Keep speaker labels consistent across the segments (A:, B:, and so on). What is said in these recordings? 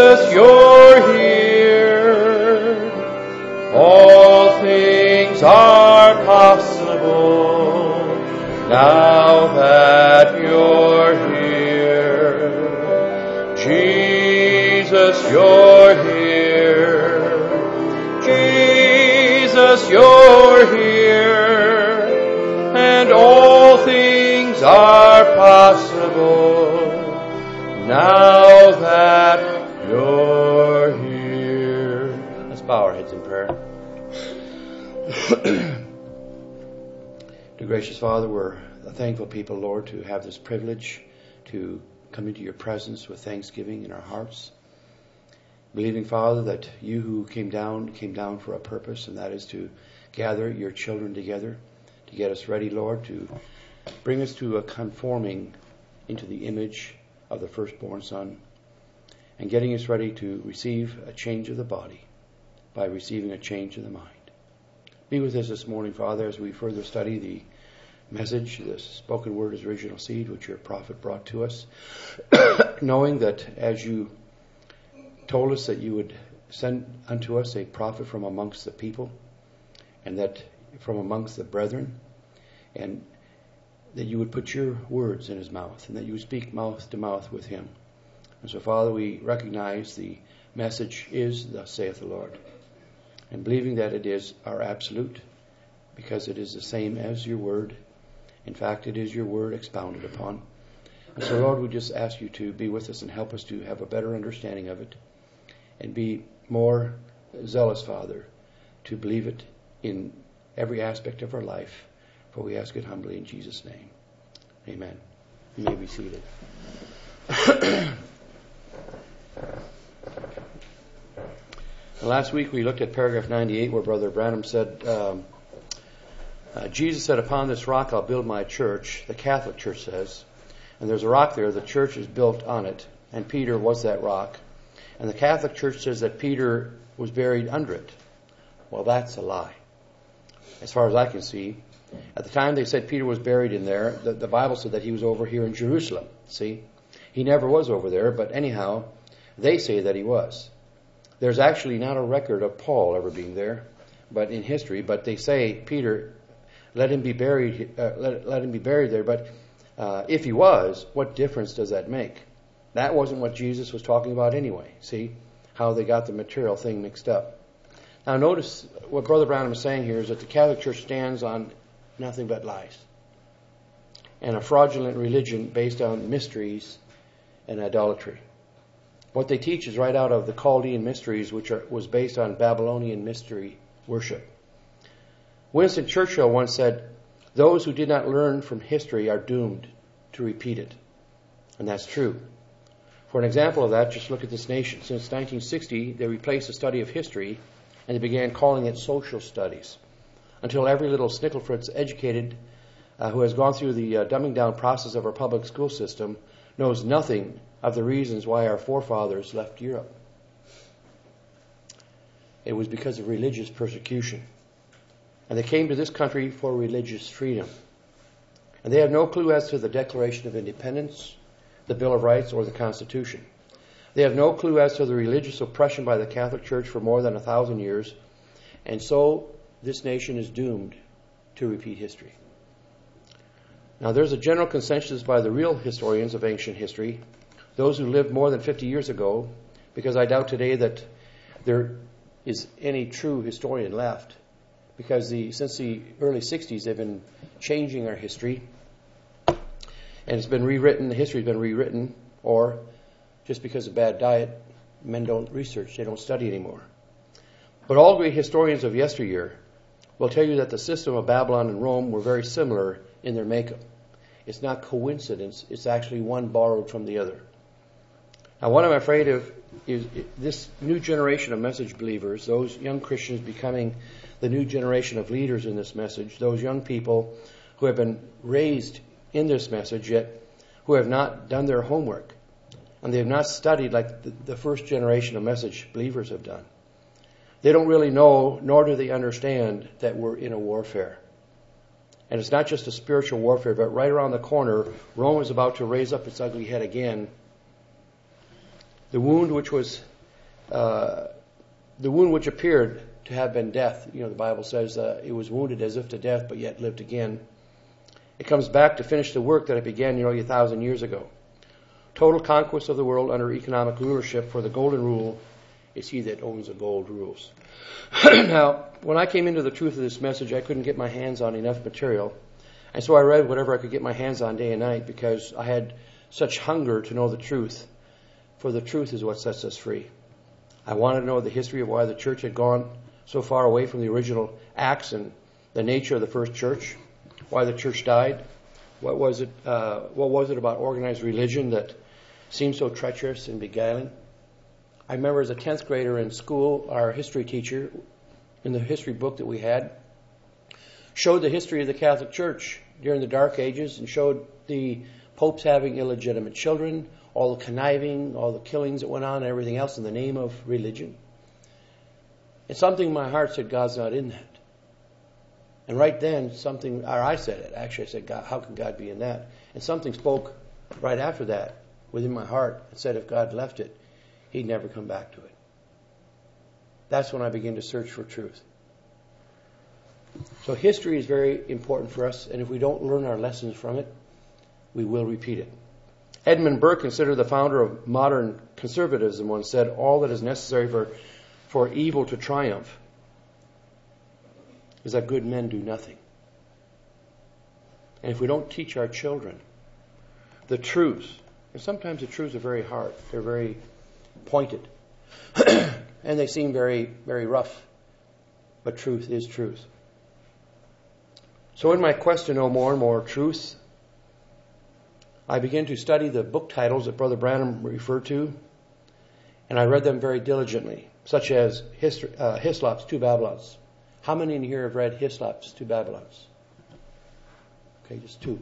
A: Jesus, you're here. All things are possible now that you're here. Jesus, you're here. Jesus, you're here. And all things are possible now that you're here. Let's bow our heads in prayer. Dear gracious Father, we're a thankful people, Lord, to have this privilege to come into your presence with thanksgiving in our hearts. Believing, Father, that you who came down for a purpose, and that is to gather your children together, to get us ready, Lord, to bring us to a conforming into the image of the firstborn Son, and getting us ready to receive a change of the body by receiving a change of the mind. Be with us this morning, Father, as we further study the message, the spoken word as original seed, which your prophet brought to us, knowing that as you told us that you would send unto us a prophet from amongst the people, and that from amongst the brethren, and that you would put your words in his mouth, and that you would speak mouth to mouth with him. And so, Father, we recognize the message is, thus saith the Lord, and believing that it is our absolute, because it is the same as your word. In fact, it is your word expounded upon. And so, Lord, we just ask you to be with us and help us to have a better understanding of it, and be more zealous, Father, to believe it in every aspect of our life. For we ask it humbly in Jesus' name. Amen. You may be seated. Last week we looked at paragraph 98 where Brother Branham said, Jesus said, upon this rock I'll build my church. The Catholic Church says. And there's a rock there. The church is built on it. And Peter was that rock. And the Catholic Church says that Peter was buried under it. Well, that's a lie. As far as I can see. At the time they said Peter was buried in there, the Bible said that he was over here in Jerusalem. See? He never was over there, but anyhow, they say that he was. There's actually not a record of Paul ever being there, but in history, but they say Peter, let him be buried there, but if he was, what difference does that make? That wasn't what Jesus was talking about anyway. See how they got the material thing mixed up. Now notice what Brother Branham is saying here is that the Catholic Church stands on nothing but lies and a fraudulent religion based on mysteries and idolatry. What they teach is right out of the Chaldean mysteries, which was based on Babylonian mystery worship. Winston Churchill once said, those who did not learn from history are doomed to repeat it. And that's true. For an example of that, just look at this nation. Since 1960, they replaced the study of history and they began calling it social studies, until every little Snicklefritz educated who has gone through the dumbing down process of our public school system knows nothing of the reasons why our forefathers left Europe. It was because of religious persecution. And they came to this country for religious freedom. And they have no clue as to the Declaration of Independence, the Bill of Rights, or the Constitution. They have no clue as to the religious oppression by the Catholic Church for more than 1,000 years. And so this nation is doomed to repeat history. Now there's a general consensus by the real historians of ancient history, those who lived more than 50 years ago, because I doubt today that there is any true historian left, because since the early 60s they've been changing our history, and it's been rewritten, the history's been rewritten, or just because of bad diet, men don't research, they don't study anymore. But all great historians of yesteryear will tell you that the system of Babylon and Rome were very similar in their makeup. It's not coincidence, it's actually one borrowed from the other. Now what I'm afraid of is this new generation of message believers, those young Christians becoming the new generation of leaders in this message, those young people who have been raised in this message yet who have not done their homework, and they have not studied like the first generation of message believers have done. They don't really know, nor do they understand that we're in a warfare. And it's not just a spiritual warfare, but right around the corner, Rome is about to raise up its ugly head again. The wound which was the wound which appeared to have been death. The Bible says it was wounded as if to death, but yet lived again. It comes back to finish the work that it began nearly 1,000 years ago. Total conquest of the world under economic rulership, for the golden rule is he that owns the gold rules. Now, when I came into the truth of this message, I couldn't get my hands on enough material. And so I read whatever I could get my hands on day and night, because I had such hunger to know the truth. For the truth is what sets us free. I wanted to know the history of why the church had gone so far away from the original acts and the nature of the first church, why the church died. What was it about organized religion that seemed so treacherous and beguiling? I remember as a 10th grader in school, our history teacher, in the history book that we had, showed the history of the Catholic Church during the Dark Ages and showed the popes having illegitimate children, all the conniving, all the killings that went on and everything else in the name of religion. And something in my heart said, God's not in that. And right then, I said it. Actually, I said, God, how can God be in that? And something spoke right after that within my heart and said, if God left it, he'd never come back to it. That's when I began to search for truth. So history is very important for us, and if we don't learn our lessons from it, we will repeat it. Edmund Burke, considered the founder of modern conservatism, once said, all that is necessary for evil to triumph is that good men do nothing. And if we don't teach our children the truths, and sometimes the truths are very hard, they're very pointed, and they seem very, very rough, but truth is truth. So in my quest to know more and more truth, I began to study the book titles that Brother Branham referred to, and I read them very diligently, such as Hislop's Two Babylons. How many in here have read Hislop's Two Babylons? Okay, just two.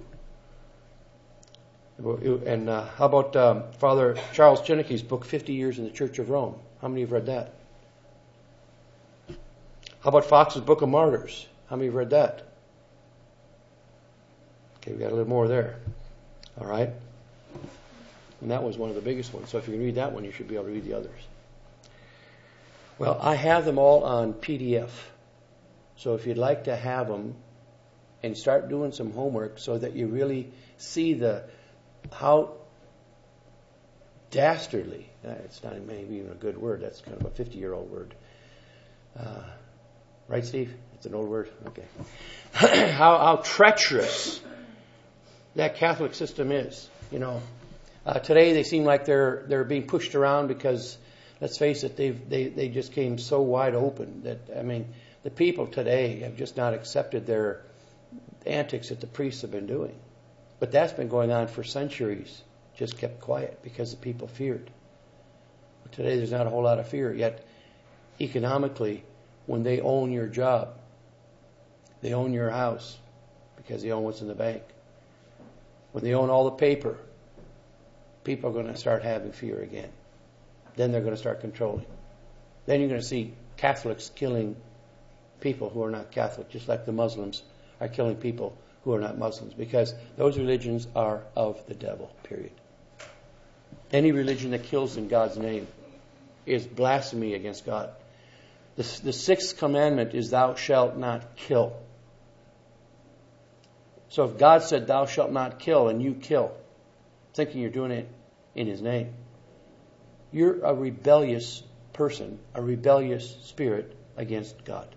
A: And how about Father Charles Chinnicky's book, 50 Years in the Church of Rome? How many have read that? How about Fox's Book of Martyrs? How many have read that? Okay, we got a little more there. All right? And that was one of the biggest ones. So if you can read that one, you should be able to read the others. Well, I have them all on PDF. So if you'd like to have them and start doing some homework so that you really see how dastardly, it's not maybe even a good word, that's kind of a 50-year-old word. Right, Steve? It's an old word? Okay. How treacherous that Catholic system is. Today they seem like they're being pushed around because, let's face it, they just came so wide open that, the people today have just not accepted their antics that the priests have been doing. But that's been going on for centuries, just kept quiet because the people feared. But today there's not a whole lot of fear. Yet economically, when they own your job, they own your house because they own what's in the bank. When they own all the paper, people are going to start having fear again. Then they're going to start controlling. Then you're going to see Catholics killing people who are not Catholic, just like the Muslims are killing people who are not Muslims, because those religions are of the devil, period. Any religion that kills in God's name is blasphemy against God. The sixth commandment is thou shalt not kill. So if God said thou shalt not kill and you kill, thinking you're doing it in his name, you're a rebellious person, a rebellious spirit against God.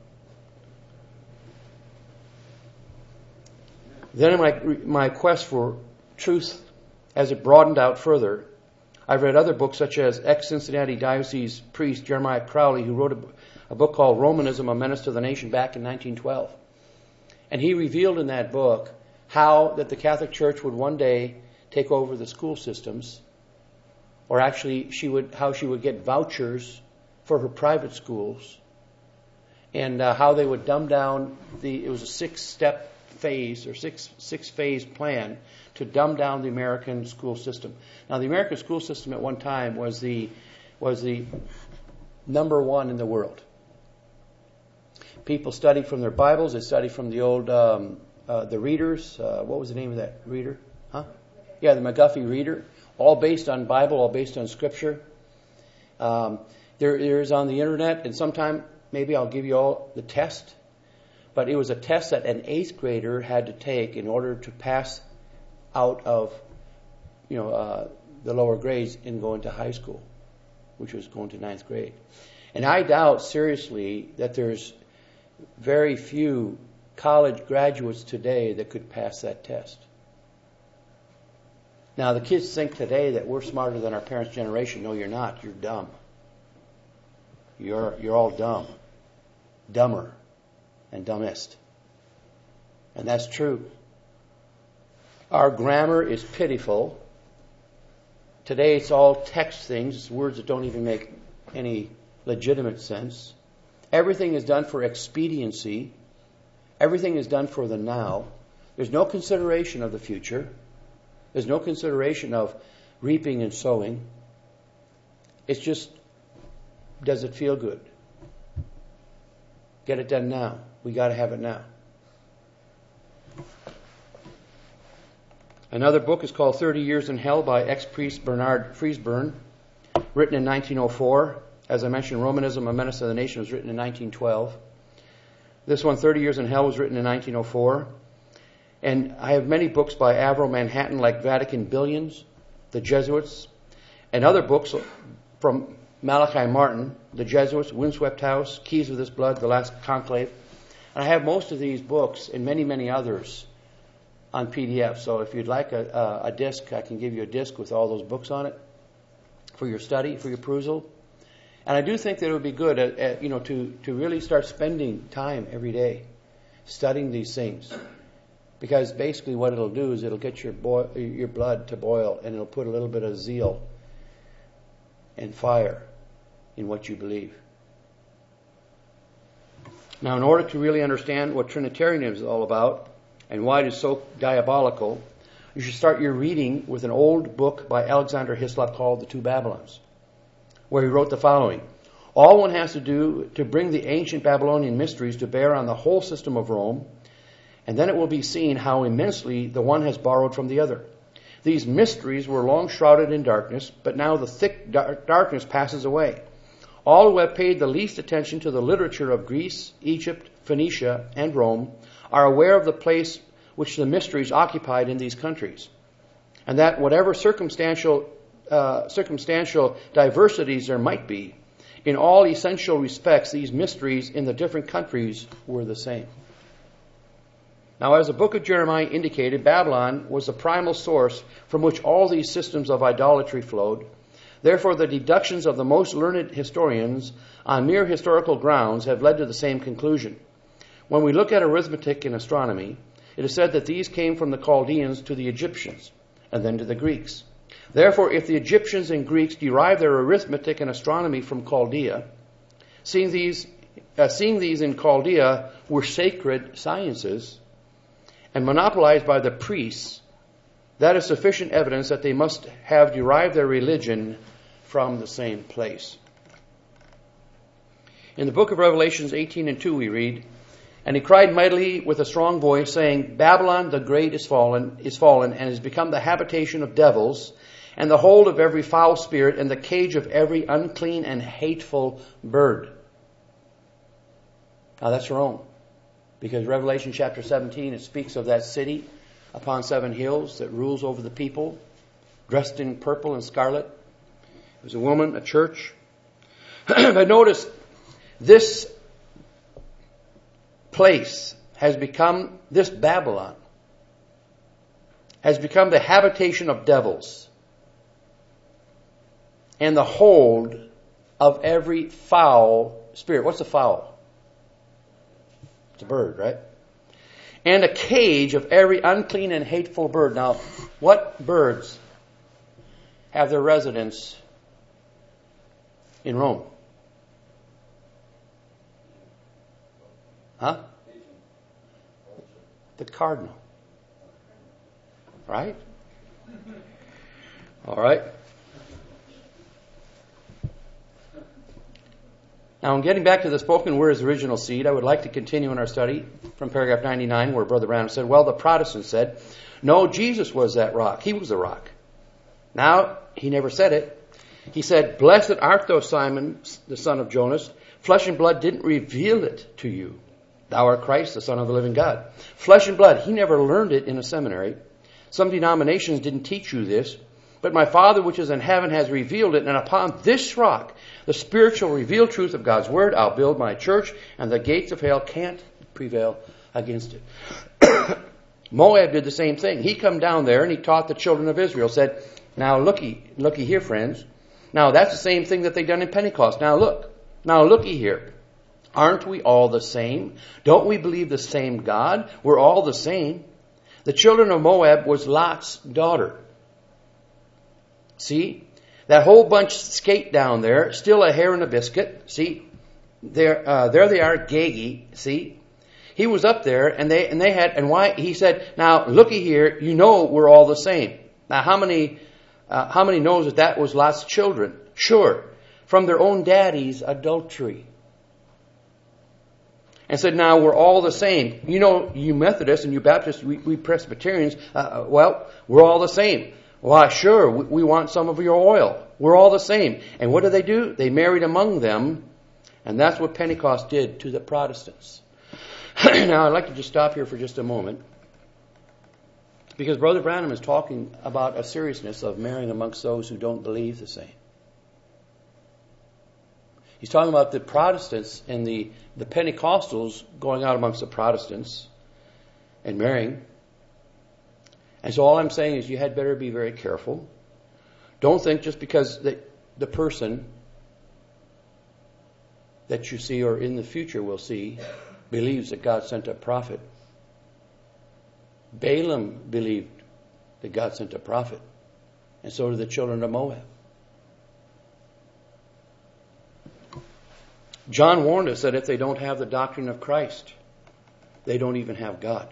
A: Then in my quest for truth, as it broadened out further, I've read other books such as ex-Cincinnati Diocese priest Jeremiah Crowley, who wrote a book called Romanism, A Menace to the Nation back in 1912. And he revealed in that book how that the Catholic Church would one day take over the school systems, or actually how she would get vouchers for her private schools, and how they would dumb down it was a 6-step phase or six-phase plan to dumb down the American school system. Now, the American school system at one time was the number one in the world. People studied from their Bibles. They studied from the old the readers. What was the name of that reader? Huh? Yeah, the McGuffey reader. All based on Bible, all based on Scripture. There is on the internet, and sometime maybe I'll give you all the test. But it was a test that an 8th grader had to take in order to pass out of, the lower grades and go into high school, which was going to 9th grade. And I doubt seriously that there's very few college graduates today that could pass that test. Now, the kids think today that we're smarter than our parents' generation. No, you're not. You're dumb. You're all dumb. Dumber and dumbest. And that's true. Our grammar is pitiful. Today it's all text things. It's words that don't even make any legitimate sense. Everything is done for expediency. Everything is done for the now. There's no consideration of the future. There's no consideration of reaping and sowing. It's just, does it feel good? Get it done now. We got to have it now. Another book is called 30 Years in Hell by ex-priest Bernard Friesburn, written in 1904. As I mentioned, Romanism, A Menace to the Nation was written in 1912. This one, 30 Years in Hell, was written in 1904. And I have many books by Avro Manhattan, like Vatican Billions, The Jesuits, and other books from Malachi Martin, The Jesuits, Windswept House, Keys of This Blood, The Last Conclave. And I have most of these books and many, many others on PDF. So if you'd like a disc, I can give you a disc with all those books on it for your study, for your perusal. And I do think that it would be good, to really start spending time every day studying these things, because basically what it'll do is it'll get your blood to boil, and it'll put a little bit of zeal and fire in what you believe. Now, in order to really understand what Trinitarianism is all about and why it is so diabolical, you should start your reading with an old book by Alexander Hislop called The Two Babylons, where he wrote the following: all one has to do to bring the ancient Babylonian mysteries to bear on the whole system of Rome, and then it will be seen how immensely the one has borrowed from the other. These mysteries were long shrouded in darkness, but now the thick darkness passes away. All who have paid the least attention to the literature of Greece, Egypt, Phoenicia, and Rome are aware of the place which the mysteries occupied in these countries, and that whatever circumstantial diversities there might be, in all essential respects, these mysteries in the different countries were the same. Now, as the book of Jeremiah indicated, Babylon was the primal source from which all these systems of idolatry flowed. Therefore, the deductions of the most learned historians on mere historical grounds have led to the same conclusion. When we look at arithmetic and astronomy, it is said that these came from the Chaldeans to the Egyptians, and then to the Greeks. Therefore, if the Egyptians and Greeks derived their arithmetic and astronomy from Chaldea, seeing these in Chaldea were sacred sciences and monopolized by the priests, that is sufficient evidence that they must have derived their religion from the same place. In the book of Revelations 18:2 we read, "And he cried mightily with a strong voice, saying, Babylon the great is fallen, and has become the habitation of devils, and the hold of every foul spirit, and the cage of every unclean and hateful bird." Now that's Rome, because Revelation chapter 17, it speaks of that city upon 7 hills that rules over the people, dressed in purple and scarlet. It was a woman, a church. But notice, this place has become, this Babylon, has become the habitation of devils and the hold of every foul spirit. What's a fowl? It's a bird, right? And a cage of every unclean and hateful bird. Now, what birds have their residence in Rome? Huh? The cardinal. Right? All right. Now, in getting back to the spoken word as original seed, I would like to continue in our study from paragraph 99, where Brother Branham said, well, the Protestants said, no, Jesus was that rock. He was the rock. Now, he never said it. He said, "Blessed art thou, Simon, the son of Jonas. Flesh and blood didn't reveal it to you. Thou art Christ, the Son of the living God." Flesh and blood. He never learned it in a seminary. Some denominations didn't teach you this. But my Father which is in heaven has revealed it, and upon this rock, the spiritual revealed truth of God's Word, I'll build my church, and the gates of hell can't prevail against it. Moab did the same thing. He come down there and he taught the children of Israel, said, "Now looky here, friends. Now that's the same thing that they done in Pentecost. Now looky here. Aren't we all the same? Don't we believe the same God? We're all the same." The children of Moab was Lot's daughter. See? That whole bunch skate down there, still a hair in a biscuit. See? There they are, Gagi. See? He was up there, and they had, and why? He said, "Now looky here, you know we're all the same." Now how many knows that was Lot's children? Sure. From their own daddy's adultery. And said, "Now we're all the same. You know, you Methodists and you Baptists, we Presbyterians, well, we're all the same. Why, sure, we want some of your oil. We're all the same." And what do? They married among them, and that's what Pentecost did to the Protestants. Now, I'd like to just stop here for just a moment, because Brother Branham is talking about a seriousness of marrying amongst those who don't believe the same. He's talking about the Protestants and the Pentecostals going out amongst the Protestants and marrying. And so all I'm saying is you had better be very careful. Don't think just because the person that you see or in the future will see believes that God sent a prophet. Balaam believed that God sent a prophet. And so did the children of Moab. John warned us that if they don't have the doctrine of Christ, they don't even have God.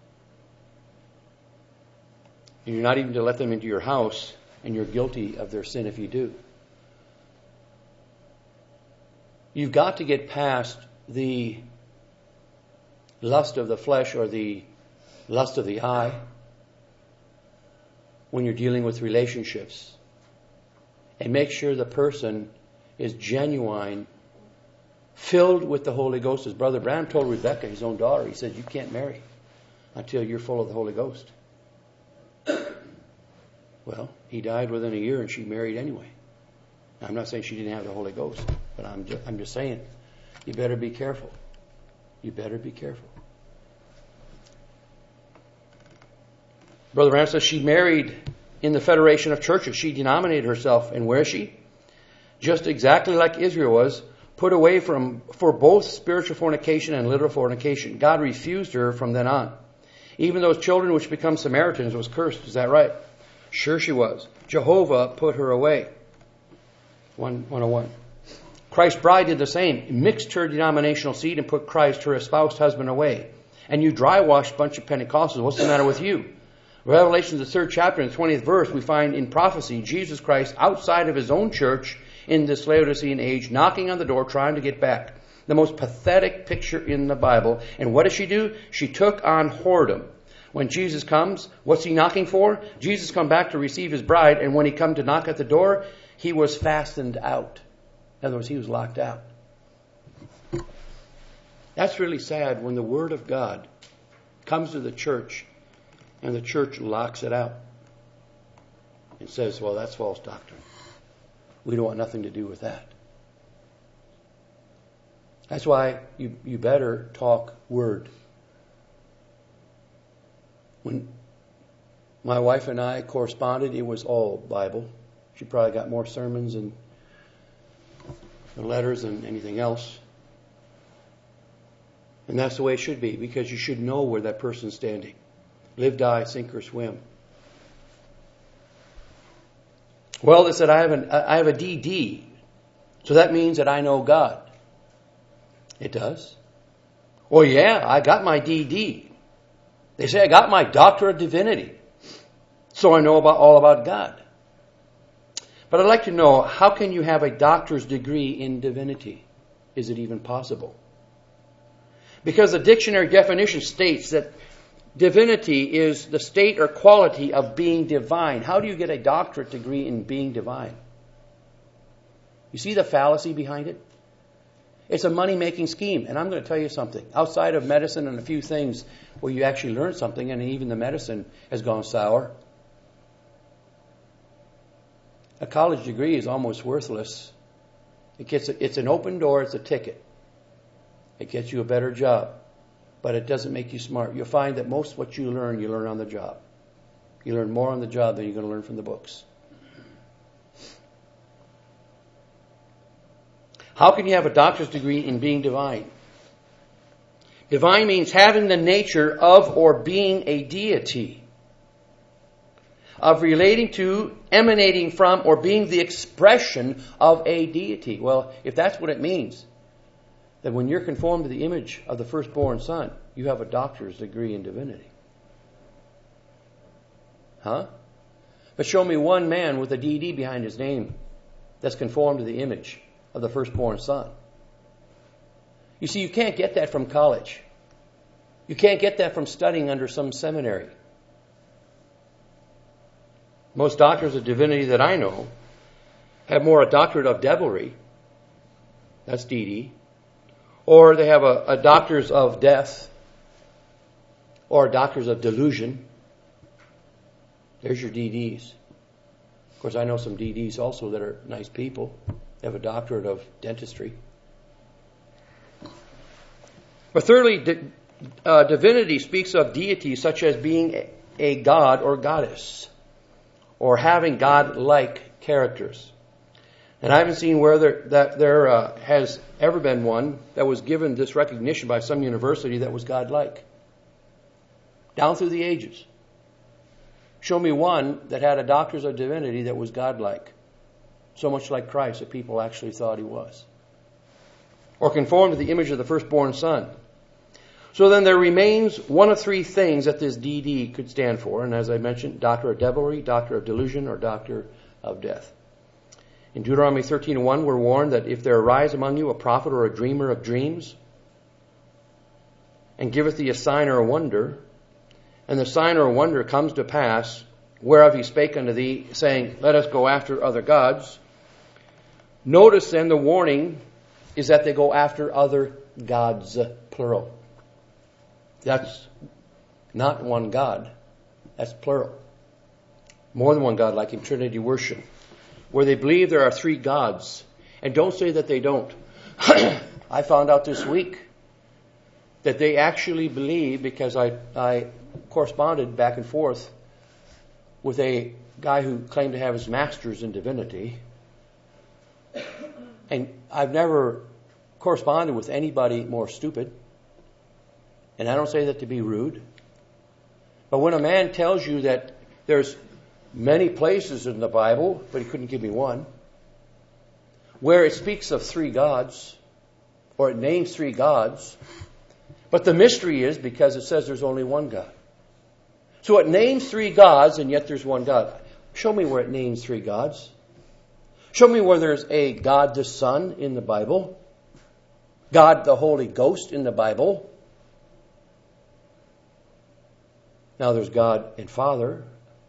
A: And you're not even to let them into your house, and you're guilty of their sin if you do. You've got to get past the lust of the flesh or the lust of the eye when you're dealing with relationships. And make sure the person is genuine, filled with the Holy Ghost. As Brother Branham told Rebecca, his own daughter, he said, "You can't marry until you're full of the Holy Ghost." Well, he died within a year and she married anyway. Now, I'm not saying she didn't have the Holy Ghost, but I'm just saying, you better be careful. You better be careful. Brother Branham says she married in the Federation of Churches. She denominated herself, and where is she? Just exactly like Israel was, put away for both spiritual fornication and literal fornication. God refused her from then on. Even those children which become Samaritans was cursed. Is that right? Sure she was. Jehovah put her away. 101. Christ's bride did the same. Mixed her denominational seed and put Christ, her espoused husband, away. And you dry-washed bunch of Pentecostals, what's the matter with you? Revelation, the 3rd chapter and the 20th verse, we find in prophecy Jesus Christ outside of his own church in this Laodicean age, knocking on the door, trying to get back. The most pathetic picture in the Bible. And what does she do? She took on whoredom. When Jesus comes, what's he knocking for? Jesus come back to receive his bride, and when he come to knock at the door, he was fastened out. In other words, he was locked out. That's really sad when the Word of God comes to the church and the church locks it out and says, "Well, that's false doctrine. We don't want nothing to do with that." That's why you better talk Word. When my wife and I corresponded, it was all Bible. She probably got more sermons and letters than anything else. And that's the way it should be, because you should know where that person's standing. Live, die, sink or swim. Well, they said, I have a DD. So that means that I know God. It does. Well, yeah, I got my DD. They say, I got my Doctor of Divinity. So I know all about God. But I'd like to know, how can you have a doctor's degree in divinity? Is it even possible? Because the dictionary definition states that divinity is the state or quality of being divine. How do you get a doctorate degree in being divine? You see the fallacy behind it? It's a money-making scheme. And I'm going to tell you something. Outside of medicine and a few things where you actually learn something, and even the medicine has gone sour, a college degree is almost worthless. It's an open door. It's a ticket. It gets you a better job. But it doesn't make you smart. You'll find that most of what you learn on the job. You learn more on the job than you're going to learn from the books. How can you have a doctor's degree in being divine? Divine means having the nature of or being a deity. Of relating to, emanating from, or being the expression of a deity. Well, if that's what it means, then when you're conformed to the image of the firstborn Son, you have a doctor's degree in divinity. Huh? But show me one man with a DD behind his name that's conformed to the image of the firstborn Son. You see, you can't get that from college. You can't get that from studying under some seminary. Most doctors of divinity that I know have more a doctorate of devilry. That's DD. Or they have a doctors of death. Or doctors of delusion. There's your DDs. Of course, I know some DDs also that are nice people. They have a doctorate of dentistry. But thirdly, divinity speaks of deity such as being a god or goddess, or having God-like characters. And I haven't seen where there has ever been one that was given this recognition by some university that was God-like. Down through the ages. Show me one that had a doctorate of divinity that was God-like. So much like Christ that people actually thought he was. Or conformed to the image of the firstborn Son. So then there remains one of three things that this DD could stand for. And as I mentioned, doctor of devilry, doctor of delusion, or doctor of death. In Deuteronomy 13:1, we're warned that if there arise among you a prophet or a dreamer of dreams, and giveth thee a sign or a wonder, and the sign or a wonder comes to pass, whereof he spake unto thee, saying, let us go after other gods. Notice then the warning is that they go after other gods, plural. That's not one God. That's plural. More than one God, like in Trinity worship, where they believe there are three gods. And don't say that they don't. I found out this week that they actually believe, because I corresponded back and forth with a guy who claimed to have his master's in divinity. And I've never corresponded with anybody more stupid. And I don't say that to be rude. But when a man tells you that there's many places in the Bible, but he couldn't give me one, where it speaks of three gods, or it names three gods, but the mystery is because it says there's only one God. So it names three gods, and yet there's one God. Show me where it names three gods. Show me where there's a God the Son in the Bible, God the Holy Ghost in the Bible. Now there's God and Father,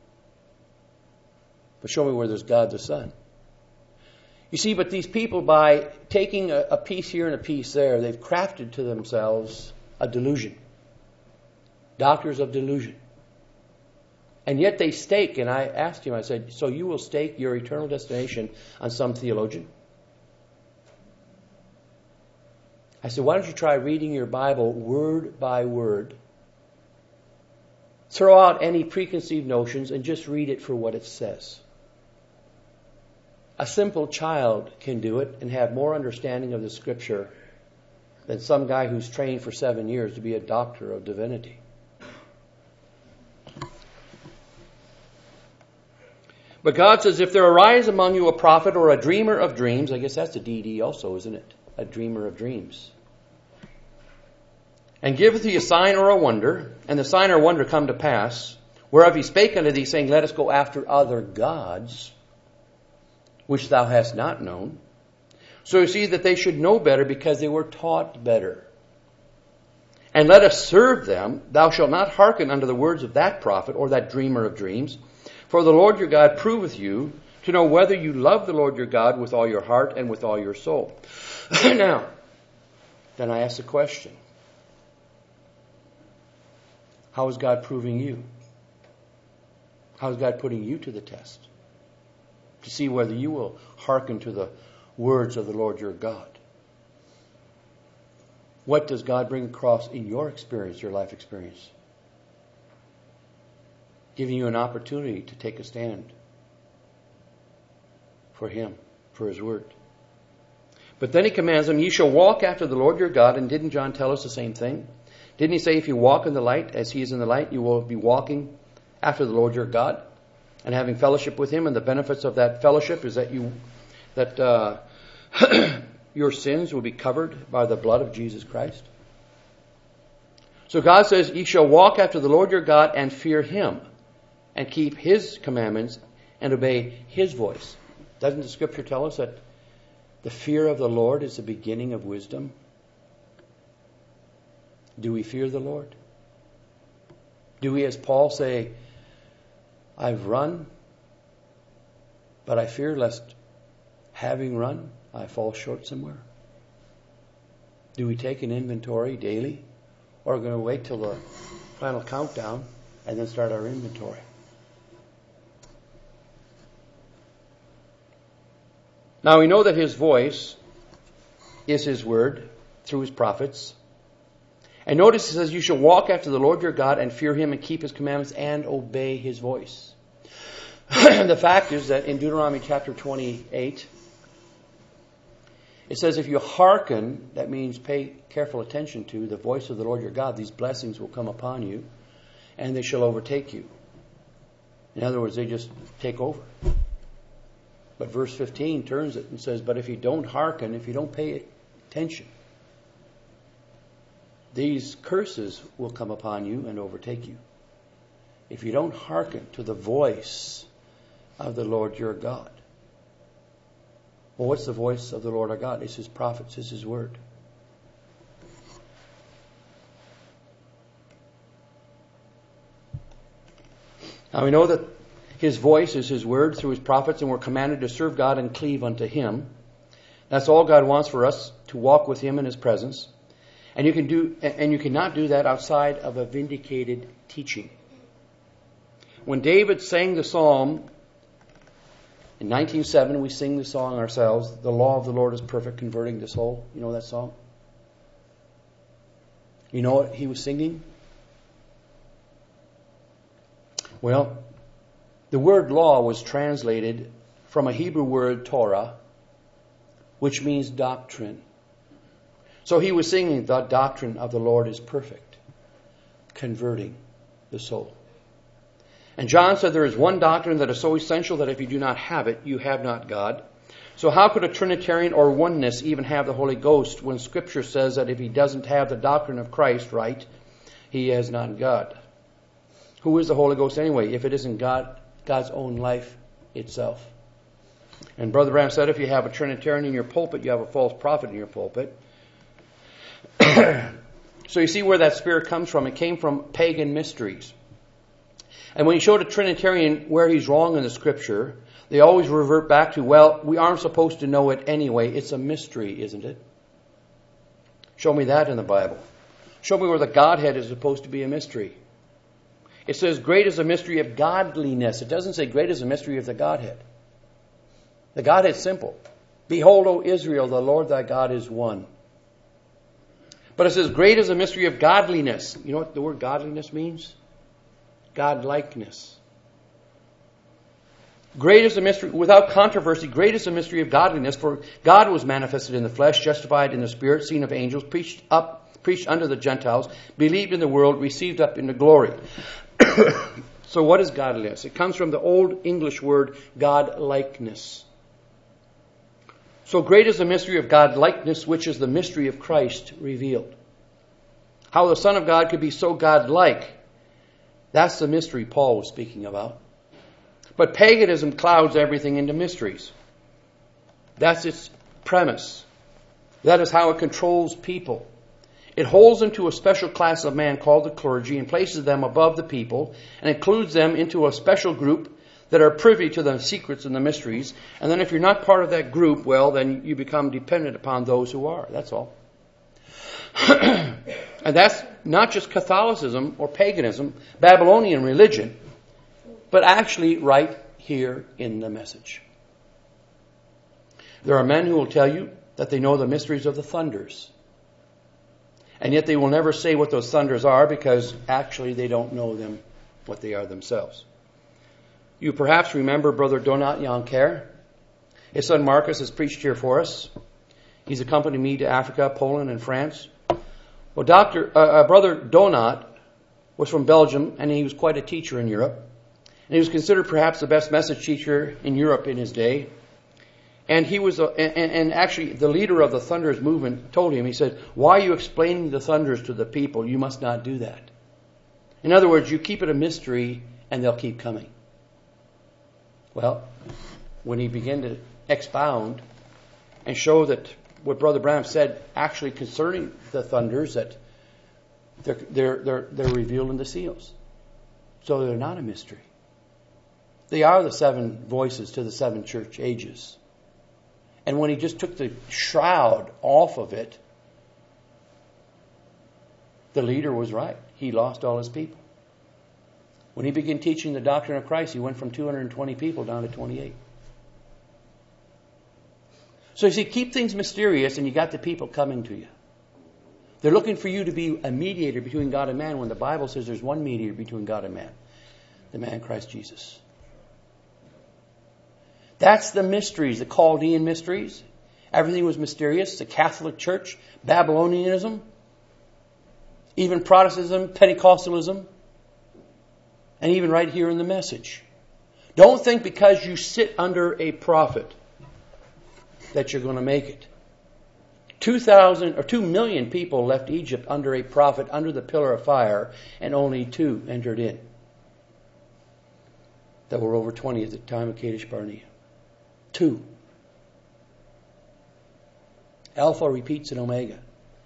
A: but show me where there's God the Son. You see, but these people, by taking a piece here and a piece there, they've crafted to themselves a delusion. Doctors of delusion. And yet they stake, and I asked him, I said, so you will stake your eternal destination on some theologian? I said, why don't you try reading your Bible word by word? Throw out any preconceived notions and just read it for what it says. A simple child can do it and have more understanding of the Scripture than some guy who's trained for 7 years to be a doctor of divinity. But God says, if there arise among you a prophet or a dreamer of dreams, I guess that's a DD also, isn't it? A dreamer of dreams. And giveth thee a sign or a wonder, and the sign or wonder come to pass, whereof he spake unto thee, saying, let us go after other gods, which thou hast not known. So you see that they should know better because they were taught better. And let us serve them. Thou shalt not hearken unto the words of that prophet or that dreamer of dreams. For the Lord your God proveth you to know whether you love the Lord your God with all your heart and with all your soul. Now, then I ask the question, how is God proving you? How is God putting you to the test? To see whether you will hearken to the words of the Lord your God. What does God bring across in your experience, your life experience? Giving you an opportunity to take a stand for Him, for His word. But then He commands them, ye shall walk after the Lord your God. And didn't John tell us the same thing? Didn't he say, if you walk in the light as He is in the light, you will be walking after the Lord your God and having fellowship with Him? And the benefits of that fellowship is that your sins will be covered by the blood of Jesus Christ. So God says, ye shall walk after the Lord your God and fear Him and keep His commandments and obey His voice. Doesn't the Scripture tell us that the fear of the Lord is the beginning of wisdom? Do we fear the Lord? Do we, as Paul, say, I've run, but I fear lest having run, I fall short somewhere? Do we take an inventory daily? Or are we going to wait till the final countdown and then start our inventory? Now we know that His voice is His word through His prophets. And notice it says, you shall walk after the Lord your God and fear Him and keep His commandments and obey His voice. The fact is that in Deuteronomy chapter 28, it says, if you hearken, that means pay careful attention to the voice of the Lord your God, these blessings will come upon you and they shall overtake you. In other words, they just take over. But verse 15 turns it and says, but if you don't hearken, if you don't pay attention, these curses will come upon you and overtake you. If you don't hearken to the voice of the Lord your God. Well, what's the voice of the Lord our God? It's His prophets, it's His word. Now we know that His voice is His word through His prophets, and we're commanded to serve God and cleave unto Him. That's all God wants for us, to walk with Him in His presence. And you cannot do that outside of a vindicated teaching. When David sang the psalm in 1907, we sing the song ourselves, the law of the Lord is perfect, converting the soul. You know that song? You know what he was singing? Well, the word law was translated from a Hebrew word, Torah, which means doctrine. So he was singing, the doctrine of the Lord is perfect, converting the soul. And John said there is one doctrine that is so essential that if you do not have it, you have not God. So how could a Trinitarian or oneness even have the Holy Ghost when Scripture says that if he doesn't have the doctrine of Christ right, he has not God? Who is the Holy Ghost anyway, if it isn't God's own life itself? And Brother Branham said if you have a Trinitarian in your pulpit, you have a false prophet in your pulpit. So you see where that spirit comes from. It came from pagan mysteries. And when you showed a Trinitarian where he's wrong in the Scripture, they always revert back to, well, we aren't supposed to know it anyway. It's a mystery, isn't it? Show me that in the Bible. Show me where the Godhead is supposed to be a mystery. It says, great is the mystery of godliness. It doesn't say great is the mystery of the Godhead. The Godhead's simple. Behold, O Israel, the Lord thy God is one. But it says, great is the mystery of godliness. You know what the word godliness means? God-likeness. Great is the mystery, without controversy, great is the mystery of godliness, for God was manifested in the flesh, justified in the spirit, seen of angels, preached unto the Gentiles, believed in the world, received up into glory. So what is godliness? It comes from the old English word God-likeness. So great is the mystery of God-likeness, which is the mystery of Christ revealed. How the Son of God could be so God-like. That's the mystery Paul was speaking about. But paganism clouds everything into mysteries. That's its premise. That is how it controls people. It holds them to a special class of man called the clergy and places them above the people and includes them into a special group that are privy to the secrets and the mysteries. And then if you're not part of that group, well, then you become dependent upon those who are. That's all. And that's not just Catholicism or paganism, Babylonian religion, but actually right here in the message. There are men who will tell you that they know the mysteries of the thunders. And yet they will never say what those thunders are because actually they don't know them, what they are themselves. You perhaps remember Brother Donat Janker. His son Marcus has preached here for us. He's accompanied me to Africa, Poland, and France. Well, Brother Donat was from Belgium, and he was quite a teacher in Europe. And he was considered perhaps the best message teacher in Europe in his day. And he was, and actually the leader of the Thunders movement told him, he said, "Why are you explaining the thunders to the people? You must not do that." In other words, you keep it a mystery, and they'll keep coming. Well, when he began to expound and show that what Brother Branham said actually concerning the thunders, that they're revealed in the seals. So they're not a mystery. They are the seven voices to the seven church ages. And when he just took the shroud off of it, the leader was right. He lost all his people. When he began teaching the doctrine of Christ, he went from 220 people down to 28. So you see, keep things mysterious and you got the people coming to you. They're looking for you to be a mediator between God and man when the Bible says there's one mediator between God and man, the man Christ Jesus. That's the mysteries, the Chaldean mysteries. Everything was mysterious. The Catholic Church, Babylonianism, even Protestantism, Pentecostalism, and even right here in the message. Don't think because you sit under a prophet that you're going to make it. 2 million people left Egypt under a prophet, under the pillar of fire, and only 2 entered in. There were over 20 at the time of Kadesh Barnea. 2. Alpha repeats an Omega.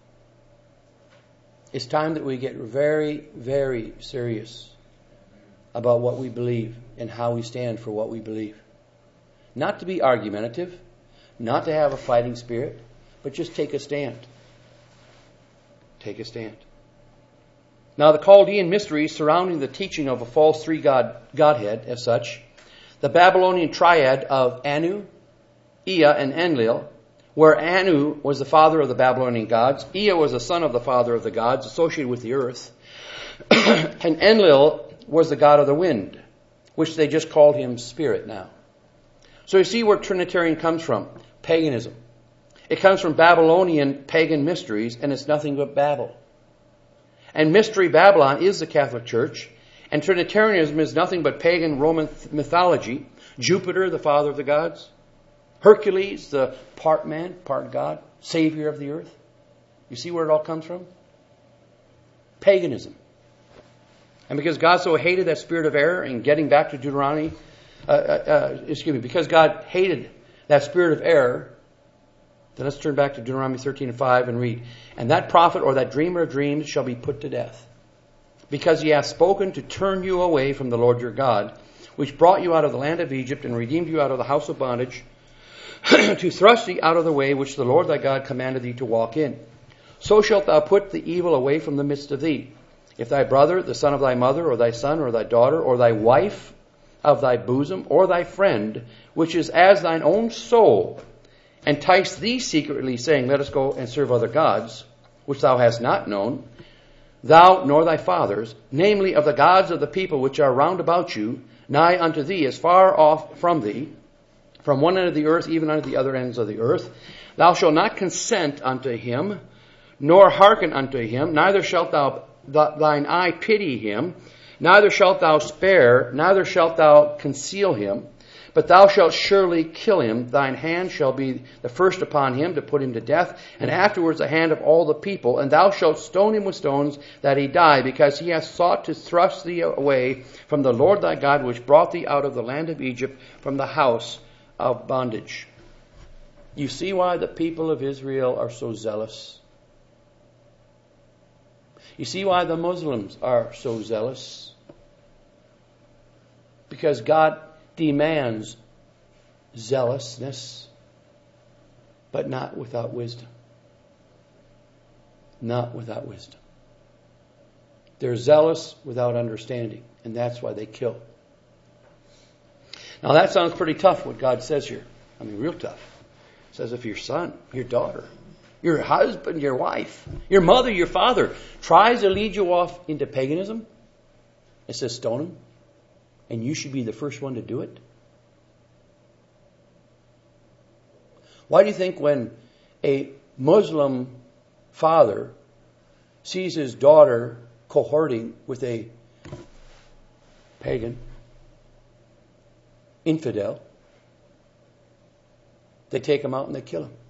A: It's time that we get very, very serious about what we believe and how we stand for what we believe. Not to be argumentative, not to have a fighting spirit, but just take a stand. Take a stand. Now, the Chaldean mysteries surrounding the teaching of a false Godhead as such, the Babylonian triad of Anu, Ea, and Enlil, where Anu was the father of the Babylonian gods, Ea was the son of the father of the gods associated with the earth, and Enlil was the god of the wind, which they just called him Spirit now. So you see where Trinitarian comes from. Paganism. It comes from Babylonian pagan mysteries, and it's nothing but Babel. And Mystery Babylon is the Catholic Church, and Trinitarianism is nothing but pagan Roman mythology. Jupiter, the father of the gods. Hercules, the part man, part God, savior of the earth. You see where it all comes from? Paganism. And because God so hated that spirit of error, and getting back to Deuteronomy, because God hated that spirit of error, then let's turn back to Deuteronomy 13:5 and read. "And that prophet or that dreamer of dreams shall be put to death, because he hath spoken to turn you away from the Lord your God, which brought you out of the land of Egypt and redeemed you out of the house of bondage, to thrust thee out of the way which the Lord thy God commanded thee to walk in. So shalt thou put the evil away from the midst of thee. If thy brother, the son of thy mother, or thy son, or thy daughter, or thy wife of thy bosom, or thy friend, which is as thine own soul, entice thee secretly, saying, Let us go and serve other gods, which thou hast not known, thou nor thy fathers, namely of the gods of the people which are round about you, nigh unto thee, as far off from thee, from one end of the earth even unto the other ends of the earth, thou shalt not consent unto him, nor hearken unto him, neither shalt thine eye pity him, neither shalt thou spare, neither shalt thou conceal him, but thou shalt surely kill him. Thine hand shall be the first upon him to put him to death, and afterwards the hand of all the people. And thou shalt stone him with stones that he die, because he hath sought to thrust thee away from the Lord thy God, which brought thee out of the land of Egypt, from the house of bondage." You see why the people of Israel are so zealous? You see why the Muslims are so zealous? Because God demands zealousness, but not without wisdom. Not without wisdom. They're zealous without understanding, and that's why they kill. Now that sounds pretty tough, what God says here. I mean, real tough. It says if your son, your daughter, your husband, your wife, your mother, your father tries to lead you off into paganism, it says stone him, and you should be the first one to do it. Why do you think when a Muslim father sees his daughter cohorting with a pagan, infidel, they take him out and they kill him?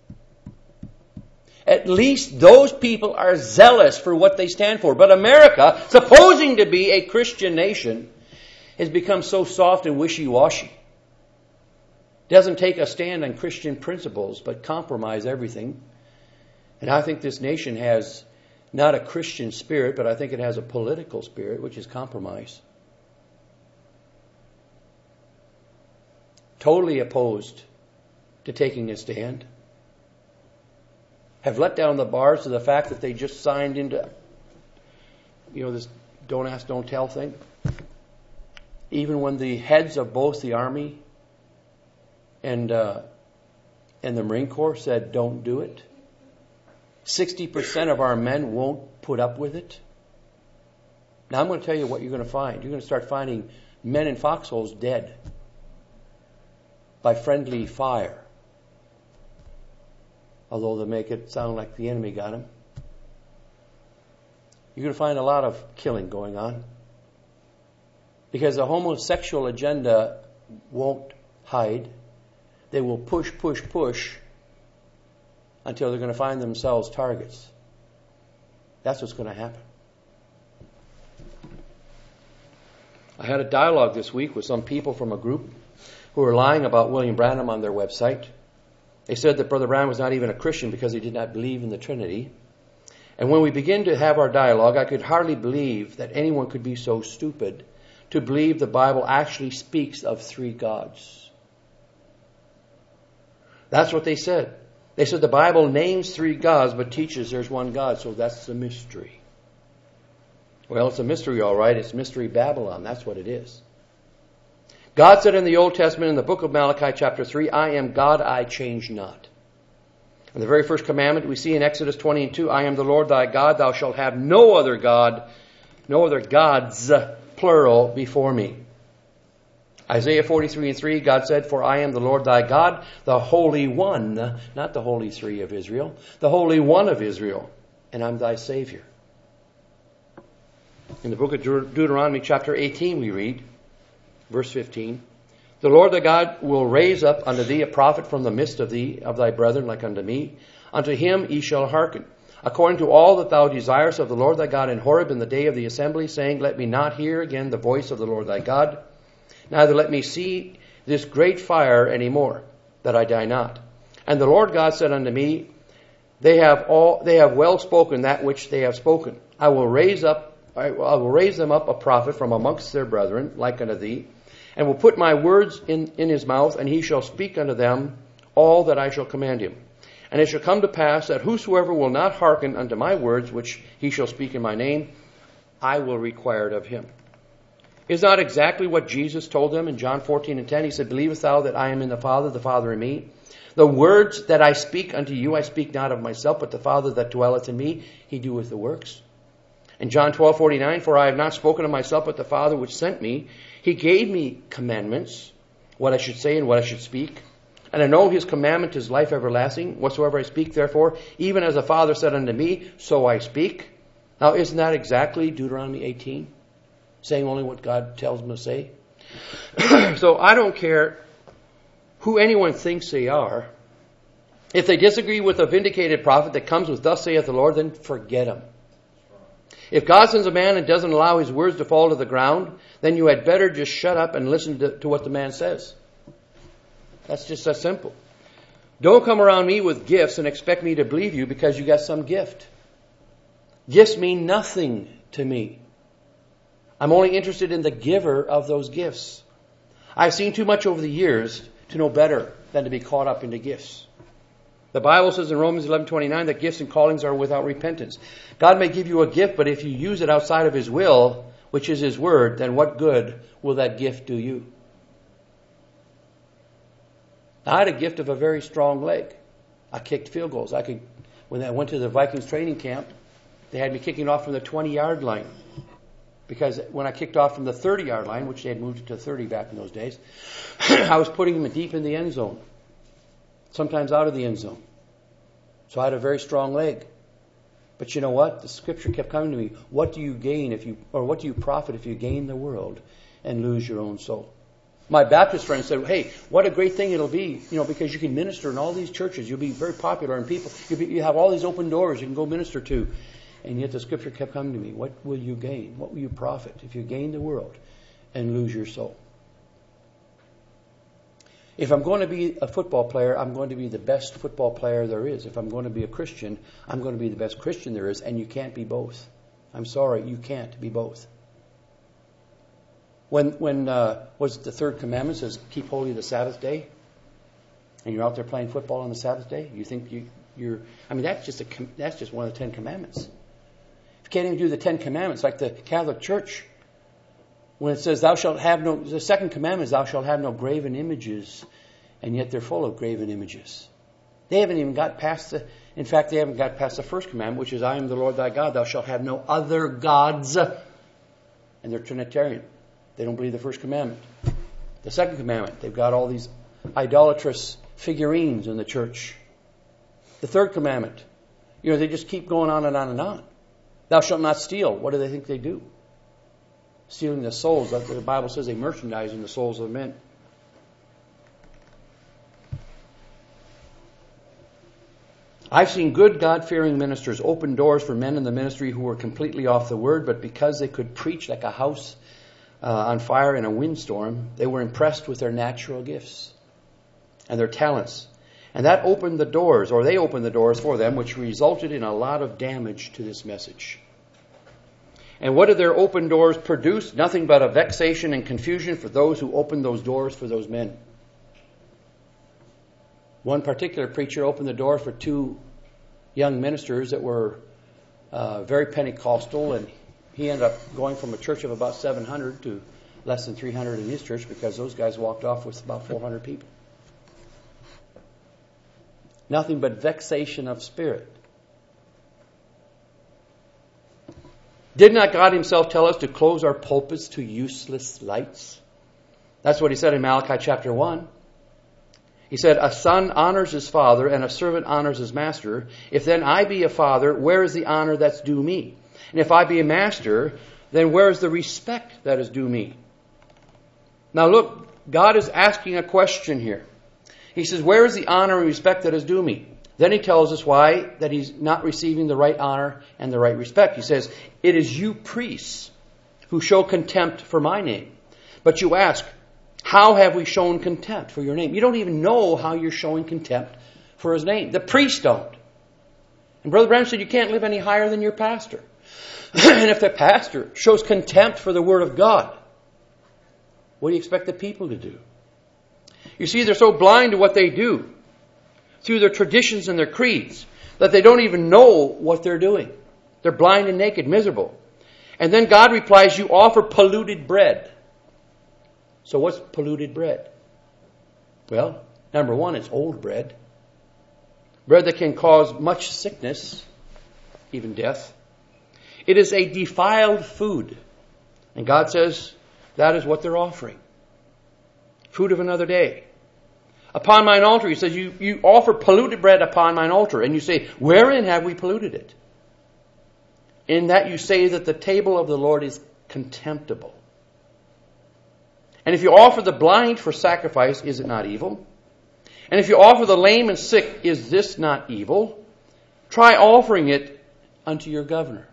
A: At least those people are zealous for what they stand for. But America, supposing to be a Christian nation, has become so soft and wishy-washy. Doesn't take a stand on Christian principles, but compromise everything. And I think this nation has not a Christian spirit, but I think it has a political spirit, which is compromise. Totally opposed to taking a stand. Have let down the bars to the fact that they just signed into, this don't ask, don't tell thing. Even when the heads of both the Army and the Marine Corps said don't do it, 60% of our men won't put up with it. Now I'm going to tell you what you're going to find. You're going to start finding men in foxholes dead by friendly fire. Although they make it sound like the enemy got him. You're going to find a lot of killing going on. Because the homosexual agenda won't hide. They will push until they're going to find themselves targets. That's what's going to happen. I had a dialogue this week with some people from a group who were lying about William Branham on their website. They said that Brother Branham was not even a Christian because he did not believe in the Trinity. And when we began to have our dialogue, I could hardly believe that anyone could be so stupid to believe the Bible actually speaks of three gods. That's what they said. They said the Bible names three gods but teaches there's one God, so that's the mystery. Well, it's a mystery, all right. It's Mystery Babylon. That's what it is. God said in the Old Testament, in the book of Malachi chapter 3, I am God, I change not. And the very first commandment we see in Exodus 20:2, I am the Lord thy God, thou shalt have no other God, no other gods, plural, before me. Isaiah 43:3, God said, for I am the Lord thy God, the Holy One, not the Holy Three of Israel, the Holy One of Israel, and I'm thy Savior. In the book of Deuteronomy chapter 18 we read, verse 15, the Lord thy God will raise up unto thee a prophet from the midst of thee, of thy brethren, like unto me. Unto him ye shall hearken, according to all that thou desirest of the Lord thy God in Horeb in the day of the assembly, saying, let me not hear again the voice of the Lord thy God, neither let me see this great fire any more, that I die not. And the Lord God said unto me, they have well spoken that which they have spoken. I will raise them up a prophet from amongst their brethren, like unto thee, and will put my words in his mouth, and he shall speak unto them all that I shall command him. And it shall come to pass that whosoever will not hearken unto my words, which he shall speak in my name, I will require it of him. Is not exactly what Jesus told them in John 14:10? He said, believest thou that I am in the Father in me? The words that I speak unto you, I speak not of myself, but the Father that dwelleth in me, he doeth the works. In John 12:49, for I have not spoken of myself, but the Father which sent me, he gave me commandments, what I should say and what I should speak. And I know his commandment is life everlasting. Whatsoever I speak, therefore, even as the Father said unto me, so I speak. Now, isn't that exactly Deuteronomy 18? Saying only what God tells them to say? So I don't care who anyone thinks they are. If they disagree with a vindicated prophet that comes with thus saith the Lord, then forget him. If God sends a man and doesn't allow his words to fall to the ground, then you had better just shut up and listen to what the man says. That's just that simple. Don't come around me with gifts and expect me to believe you because you got some gift. Gifts mean nothing to me. I'm only interested in the giver of those gifts. I've seen too much over the years to know better than to be caught up into gifts. The Bible says in Romans 11:29 that gifts and callings are without repentance. God may give you a gift, but if you use it outside of His will, which is His word, then what good will that gift do you? I had a gift of a very strong leg. I kicked field goals. When I went to the Vikings training camp, they had me kicking off from the 20-yard line. Because when I kicked off from the 30-yard line, which they had moved to 30 back in those days, I was putting them deep in the end zone. Sometimes out of the end zone. So I had a very strong leg. But you know what? The scripture kept coming to me. What do you gain what do you profit if you gain the world and lose your own soul? My Baptist friend said, hey, what a great thing it'll be, because you can minister in all these churches. You'll be very popular and you have all these open doors you can go minister to. And yet the scripture kept coming to me. What will you gain? What will you profit if you gain the world and lose your soul? If I'm going to be a football player, I'm going to be the best football player there is. If I'm going to be a Christian, I'm going to be the best Christian there is, and you can't be both. I'm sorry, you can't be both. When was it the third commandment says, keep holy the Sabbath day, and you're out there playing football on the Sabbath day, you think that's just one of the 10 commandments. If you can't even do the 10 commandments, like the Catholic Church, when it says the second commandment is thou shalt have no graven images, and yet they're full of graven images. They haven't even got past the first commandment, which is I am the Lord thy God, thou shalt have no other gods. And they're Trinitarian. They don't believe the first commandment. The second commandment, they've got all these idolatrous figurines in the church. The third commandment, they just keep going on and on and on. Thou shalt not steal. What do they think they do? Stealing the souls. The Bible says they merchandise in the souls of men. I've seen good God-fearing ministers open doors for men in the ministry who were completely off the word, but because they could preach like a house on fire in a windstorm, they were impressed with their natural gifts and their talents. And that opened the doors, or they opened the doors for them, which resulted in a lot of damage to this message. And what did their open doors produce? Nothing but a vexation and confusion for those who opened those doors for those men. One particular preacher opened the door for 2 young ministers that were very Pentecostal, and he ended up going from a church of about 700 to less than 300 in his church because those guys walked off with about 400 people. Nothing but vexation of spirit. Did not God Himself tell us to close our pulpits to useless lights? That's what He said in Malachi chapter 1. He said, a son honors his father and a servant honors his master. If then I be a father, where is the honor that's due me? And if I be a master, then where is the respect that is due me? Now look, God is asking a question here. He says, where is the honor and respect that is due me? Then He tells us why that He's not receiving the right honor and the right respect. He says, it is you priests who show contempt for my name. But you ask, how have we shown contempt for your name? You don't even know how you're showing contempt for His name. The priests don't. And Brother Branham said you can't live any higher than your pastor. And if the pastor shows contempt for the Word of God, what do you expect the people to do? You see, they're so blind to what they do through their traditions and their creeds that they don't even know what they're doing. They're blind and naked, miserable. And then God replies, you offer polluted bread. So what's polluted bread? Well, number one, it's old bread. Bread that can cause much sickness, even death. It is a defiled food. And God says that is what they're offering. Food of another day. Upon mine altar, He says, you offer polluted bread upon mine altar. And you say, wherein have we polluted it? In that you say that the table of the Lord is contemptible. And if you offer the blind for sacrifice, is it not evil? And if you offer the lame and sick, is this not evil? Try offering it unto your governor.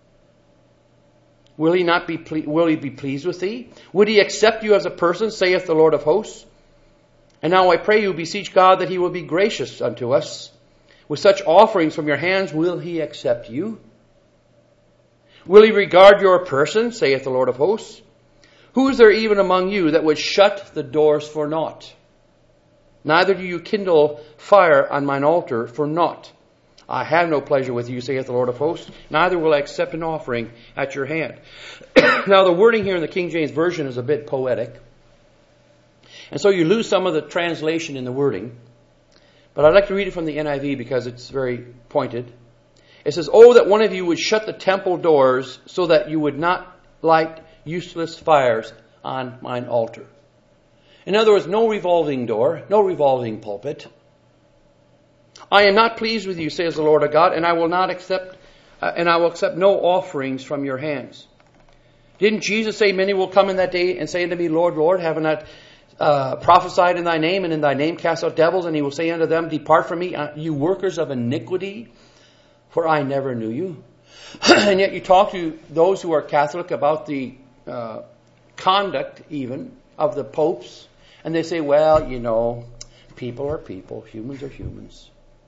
A: Will he be pleased with thee? Would he accept you as a person, saith the Lord of hosts? And now I pray you, beseech God that He will be gracious unto us. With such offerings from your hands, will He accept you? Will He regard your person, saith the Lord of hosts? Who is there even among you that would shut the doors for naught? Neither do you kindle fire on mine altar for naught. I have no pleasure with you, saith the Lord of hosts, neither will I accept an offering at your hand. Now the wording here in the King James Version is a bit poetic. And so you lose some of the translation in the wording. But I'd like to read it from the NIV because it's very pointed. It says, "Oh, that one of you would shut the temple doors so that you would not light useless fires on mine altar." In other words, no revolving door, no revolving pulpit. "I am not pleased with you, says the Lord of God, and I will accept no offerings from your hands." Didn't Jesus say, "Many will come in that day and say unto me, Lord, Lord, have I not prophesied in thy name, and in thy name cast out devils? And he will say unto them, Depart from me, you workers of iniquity, for I never knew you." And yet you talk to those who are Catholic about the conduct even of the popes, and they say, well, you know, people are people, humans are humans.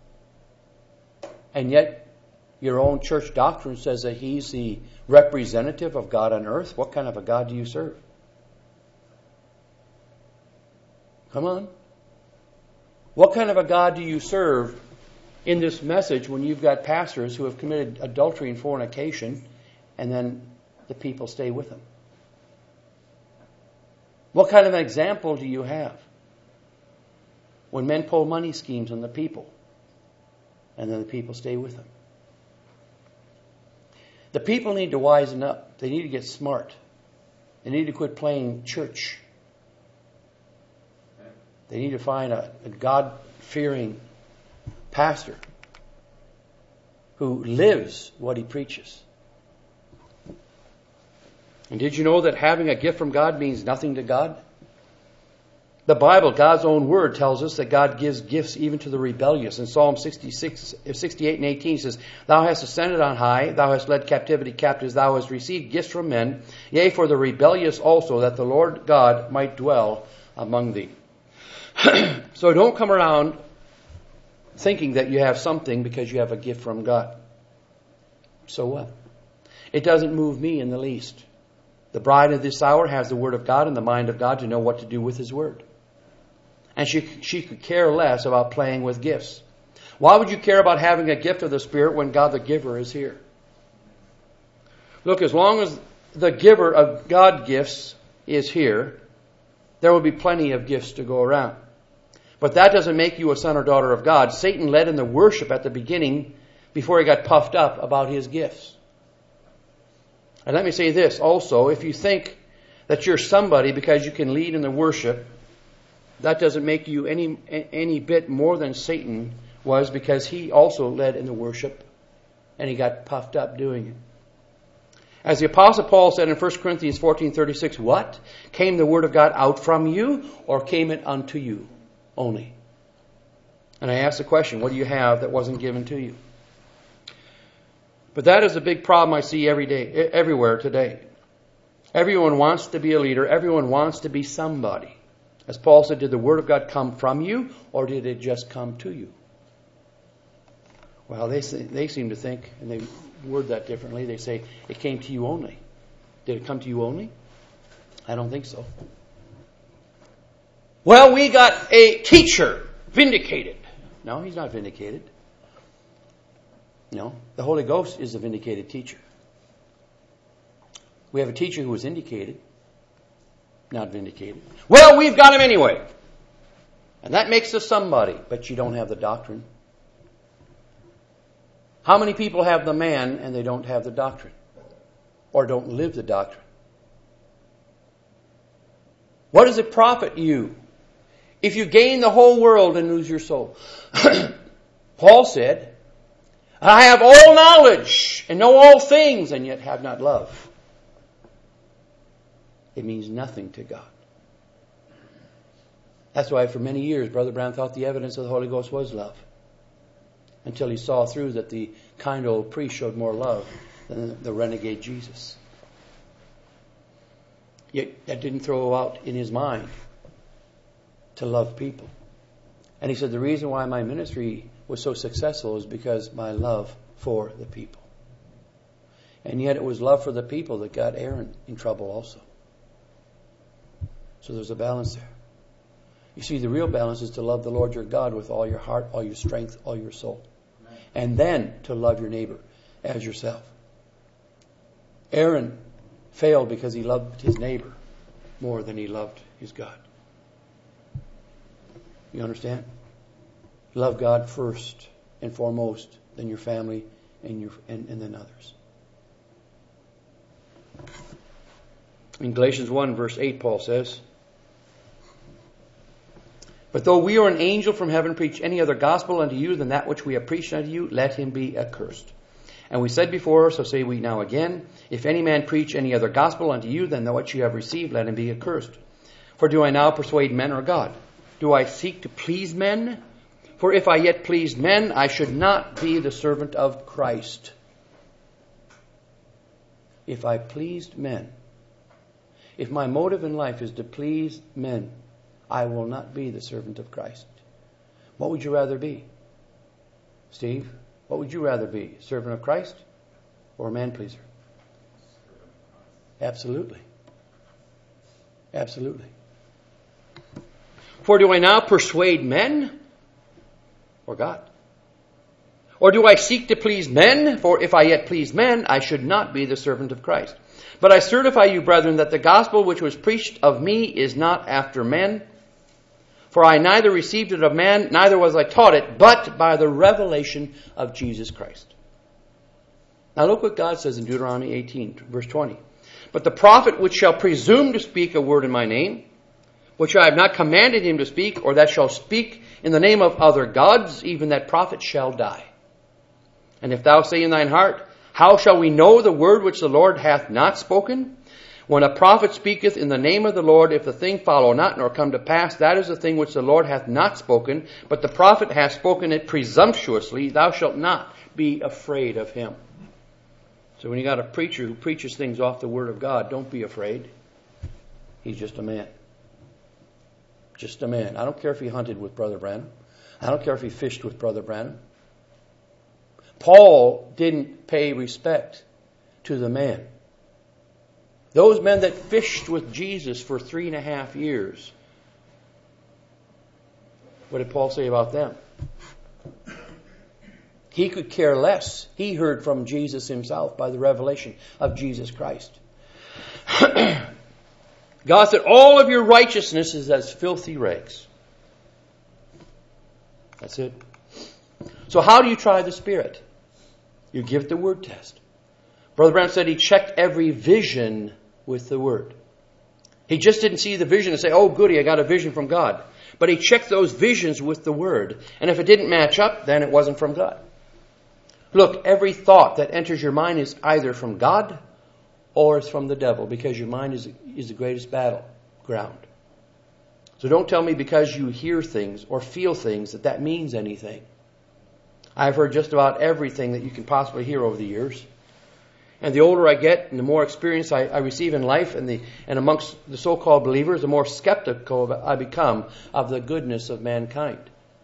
A: And yet your own church doctrine says that he's the representative of God on earth. What kind of a God do you serve? Come on. What kind of a God do you serve in this message when you've got pastors who have committed adultery and fornication and then the people stay with them? What kind of an example do you have when men pull money schemes on the people and then the people stay with them? The people need to wisen up. They need to get smart. They need to quit playing church. They need to find a God-fearing pastor who lives what he preaches. And did you know that having a gift from God means nothing to God? The Bible, God's own word, tells us that God gives gifts even to the rebellious. In Psalm 68 and 18 says, "Thou hast ascended on high, thou hast led captivity captives, thou hast received gifts from men, yea, for the rebellious also, that the Lord God might dwell among thee." So don't come around thinking that you have something because you have a gift from God. So what? It doesn't move me in the least. The bride of this hour has the word of God and the mind of God to know what to do with his word. And she could care less about playing with gifts. Why would you care about having a gift of the Spirit when God the giver is here? Look, as long as the giver of God gifts is here, there will be plenty of gifts to go around. But that doesn't make you a son or daughter of God. Satan led in the worship at the beginning before he got puffed up about his gifts. And let me say this also, if you think that you're somebody because you can lead in the worship, that doesn't make you any bit more than Satan was, because he also led in the worship and he got puffed up doing it. As the Apostle Paul said in 1 Corinthians 14:36, "What? Came the word of God out from you, or came it unto you only?" And I ask the question, what do you have that wasn't given to you? But that is a big problem I see every day, everywhere today. Everyone wants to be a leader. Everyone wants to be somebody. As Paul said, did the word of God come from you, or did it just come to you? Well, they seem to think, and they word that differently. They say, it came to you only. Did it come to you only? I don't think so. Well, we got a teacher vindicated. No, he's not vindicated. No, the Holy Ghost is a vindicated teacher. We have a teacher who was indicated, not vindicated. Well, we've got him anyway. And that makes us somebody, but you don't have the doctrine. How many people have the man and they don't have the doctrine? Or don't live the doctrine? What does it profit you if you gain the whole world and lose your soul? Paul said, I have all knowledge and know all things and yet have not love. It means nothing to God. That's why for many years Brother Brown thought the evidence of the Holy Ghost was love. Until he saw through that the kind old priest showed more love than the renegade Jesus. Yet that didn't throw out in his mind to love people. And he said, the reason why my ministry was so successful is because my love for the people. And yet it was love for the people that got Aaron in trouble also. So there's a balance there. You see, the real balance is to love the Lord your God with all your heart, all your strength, all your soul. And then to love your neighbor as yourself. Aaron failed because he loved his neighbor more than he loved his God. You understand? Love God first and foremost, then your family and then others. In Galatians 1 verse 8, Paul says, "But though we or an angel from heaven preach any other gospel unto you than that which we have preached unto you, let him be accursed. And we said before, so say we now again, if any man preach any other gospel unto you than what you have received, let him be accursed. For do I now persuade men or God? Do I seek to please men? For if I yet pleased men, I should not be the servant of Christ." If I pleased men, if my motive in life is to please men, I will not be the servant of Christ. What would you rather be? Steve, what would you rather be? Servant of Christ or a man pleaser? Absolutely. Absolutely. For do I now persuade men or God? Or do I seek to please men? For if I yet please men, I should not be the servant of Christ. But I certify you, brethren, that the gospel which was preached of me is not after men. For I neither received it of man, neither was I taught it, but by the revelation of Jesus Christ. Now look what God says in Deuteronomy 18, verse 20. "But the prophet which shall presume to speak a word in my name, which I have not commanded him to speak, or that shall speak in the name of other gods, even that prophet shall die. And if thou say in thine heart, how shall we know the word which the Lord hath not spoken? When a prophet speaketh in the name of the Lord, if the thing follow not, nor come to pass, that is the thing which the Lord hath not spoken, but the prophet hath spoken it presumptuously, thou shalt not be afraid of him." So when you got a preacher who preaches things off the word of God, don't be afraid. He's just a man. Just a man. I don't care if he hunted with Brother Branham. I don't care if he fished with Brother Branham. Paul didn't pay respect to the man. Those men that fished with Jesus for 3.5 years, what did Paul say about them? He could care less. He heard from Jesus himself by the revelation of Jesus Christ. God said, all of your righteousness is as filthy rags. That's it. So how do you try the Spirit? You give it the word test. Brother Branham said he checked every vision with the word. He just didn't see the vision and say, oh goody, I got a vision from God. But he checked those visions with the word. And if it didn't match up, then it wasn't from God. Look, every thought that enters your mind is either from God or it's from the devil, because your mind is the greatest battleground. So don't tell me because you hear things or feel things that means anything. I've heard just about everything that you can possibly hear over the years. And the older I get and the more experience I receive in life and amongst the so-called believers, the more skeptical I become of the goodness of mankind.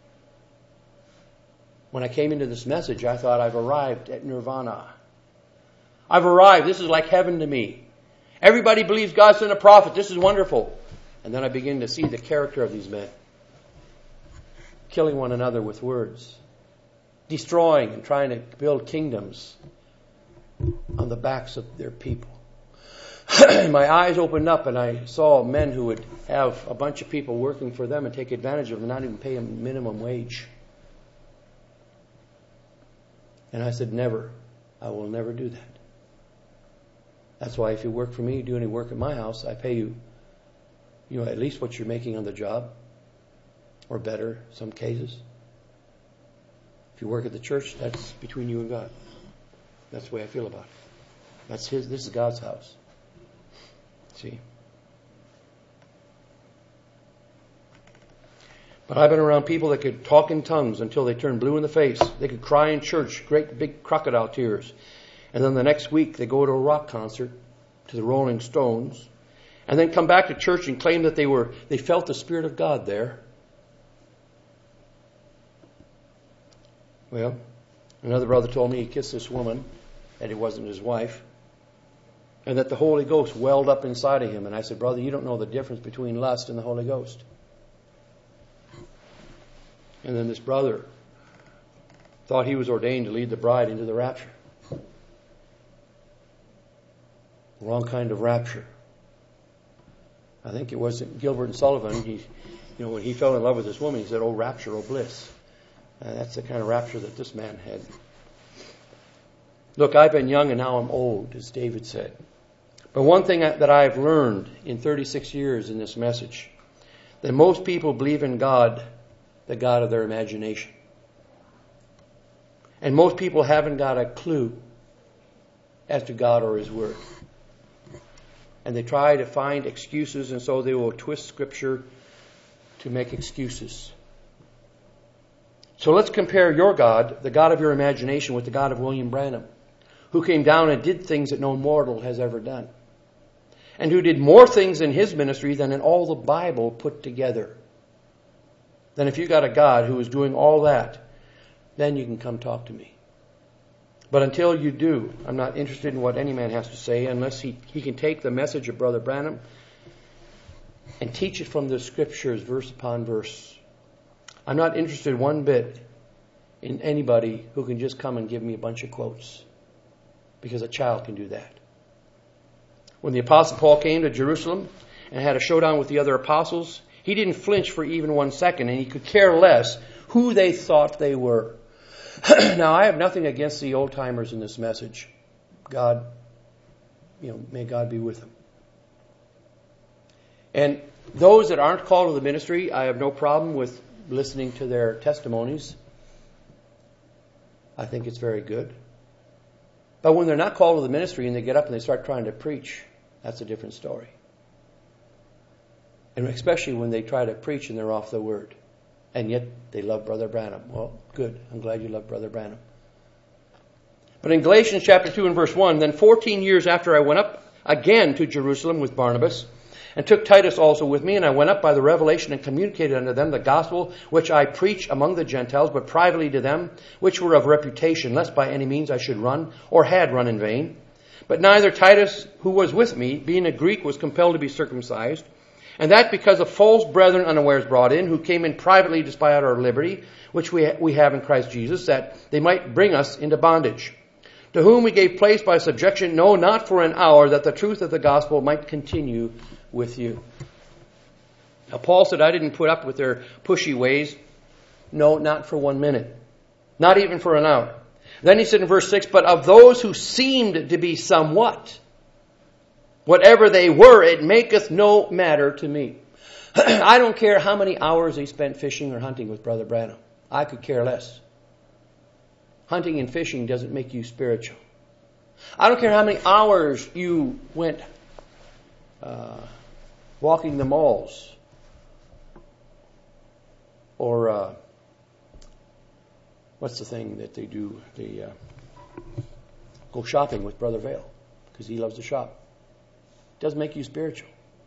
A: When I came into this message, I thought I've arrived at nirvana. I've arrived. This is like heaven to me. Everybody believes God sent a prophet. This is wonderful. And then I begin to see the character of these men. Killing one another with words. Destroying and trying to build kingdoms on the backs of their people. My eyes opened up and I saw men who would have a bunch of people working for them and take advantage of them and not even pay them minimum wage. And I said, never. I will never do that. That's why if you work for me, you do any work at my house, I pay you, at least what you're making on the job, or better, some cases. If you work at the church, that's between you and God. That's the way I feel about it. This is God's house. See? But I've been around people that could talk in tongues until they turned blue in the face. They could cry in church, great big crocodile tears. And then the next week they go to a rock concert, to the Rolling Stones, and then come back to church and claim that they felt the Spirit of God there. Well, another brother told me he kissed this woman, and it wasn't his wife. And that the Holy Ghost welled up inside of him. And I said, brother, you don't know the difference between lust and the Holy Ghost. And then this brother thought he was ordained to lead the bride into the rapture. Wrong kind of rapture. I think it was Gilbert and Sullivan. When he fell in love with this woman, he said, "Oh, rapture, oh, bliss." That's the kind of rapture that this man had. Look, I've been young and now I'm old, as David said. But one thing that I've learned in 36 years in this message, that most people believe in God, the God of their imagination. And most people haven't got a clue as to God or His Word. And they try to find excuses, and so they will twist Scripture to make excuses. So let's compare your God, the God of your imagination, with the God of William Branham, who came down and did things that no mortal has ever done. And who did more things in his ministry than in all the Bible put together. Then if you got a God who is doing all that, then you can come talk to me. But until you do, I'm not interested in what any man has to say unless he can take the message of Brother Branham and teach it from the Scriptures, verse upon verse. I'm not interested one bit in anybody who can just come and give me a bunch of quotes, because a child can do that. When the Apostle Paul came to Jerusalem and had a showdown with the other apostles, he didn't flinch for even 1 second, and he could care less who they thought they were. Now, I have nothing against the old-timers in this message. God, may God be with them. And those that aren't called to the ministry, I have no problem with listening to their testimonies. I think it's very good. But when they're not called to the ministry and they get up and they start trying to preach, that's a different story. And especially when they try to preach and they're off the Word. And yet they love Brother Branham. Well, good. I'm glad you love Brother Branham. But in Galatians chapter 2 and verse 1, then 14 years after I went up again to Jerusalem with Barnabas, and took Titus also with me, and I went up by the revelation and communicated unto them the gospel which I preach among the Gentiles, but privately to them which were of reputation, lest by any means I should run, or had run in vain. But neither Titus, who was with me, being a Greek, was compelled to be circumcised, and that because of false brethren unawares brought in, who came in privately to spy out our liberty, which we have in Christ Jesus, that they might bring us into bondage. To whom we gave place by subjection, no, not for an hour, that the truth of the gospel might continue with you. Now, Paul said, I didn't put up with their pushy ways. No, not for 1 minute. Not even for an hour. Then he said in verse 6, but of those who seemed to be somewhat, whatever they were, it maketh no matter to me. I don't care how many hours they spent fishing or hunting with Brother Branham. I could care less. Hunting and fishing doesn't make you spiritual. I don't care how many hours you went walking the malls or what's the thing that they do? They go shopping with Brother Vail because he loves to shop. It doesn't make you spiritual.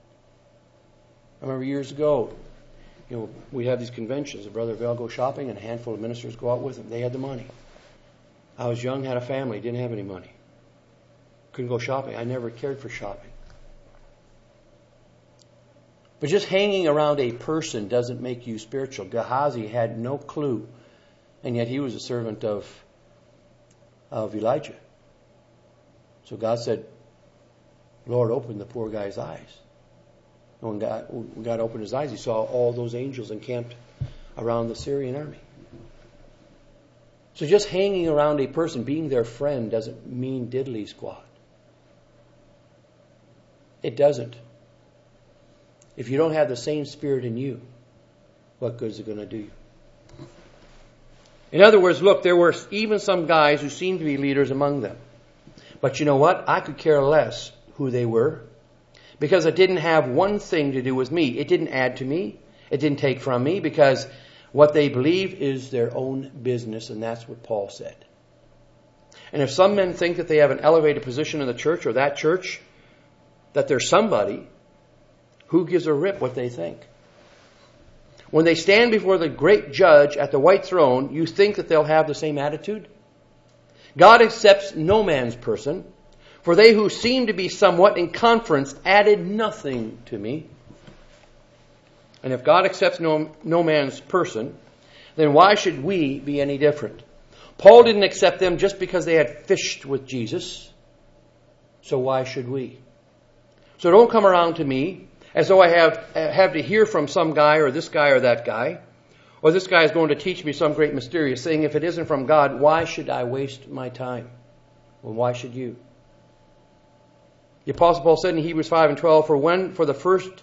A: I remember years ago, we had these conventions. Brother Vail go shopping and a handful of ministers go out with him. They had the money. I was young, had a family, didn't have any money. Couldn't go shopping. I never cared for shopping. But just hanging around a person doesn't make you spiritual. Gehazi had no clue, and yet he was a servant of Elijah. So God said, Lord, open the poor guy's eyes. And when God opened his eyes, he saw all those angels encamped around the Syrian army. So just hanging around a person, being their friend, doesn't mean diddly squat. It doesn't. If you don't have the same spirit in you, what good is it going to do you? In other words, look, there were even some guys who seemed to be leaders among them. But you know what? I could care less who they were, because it didn't have one thing to do with me. It didn't add to me. It didn't take from me, because what they believe is their own business, and that's what Paul said. And if some men think that they have an elevated position in the church or that church, that they're somebody, who gives a rip what they think? When they stand before the great judge at the white throne, you think that they'll have the same attitude? God accepts no man's person, For they who seemed to be somewhat in conference added nothing to me. And if God accepts no man's person, then why should we be any different? Paul didn't accept them just because they had fished with Jesus. So why should we? So don't come around to me as though I have to hear from some guy or that guy. Or this guy is going to teach me some great mysterious thing. If it isn't from God, why should I waste my time? Well, why should you? The Apostle Paul said in Hebrews 5:12, for when for the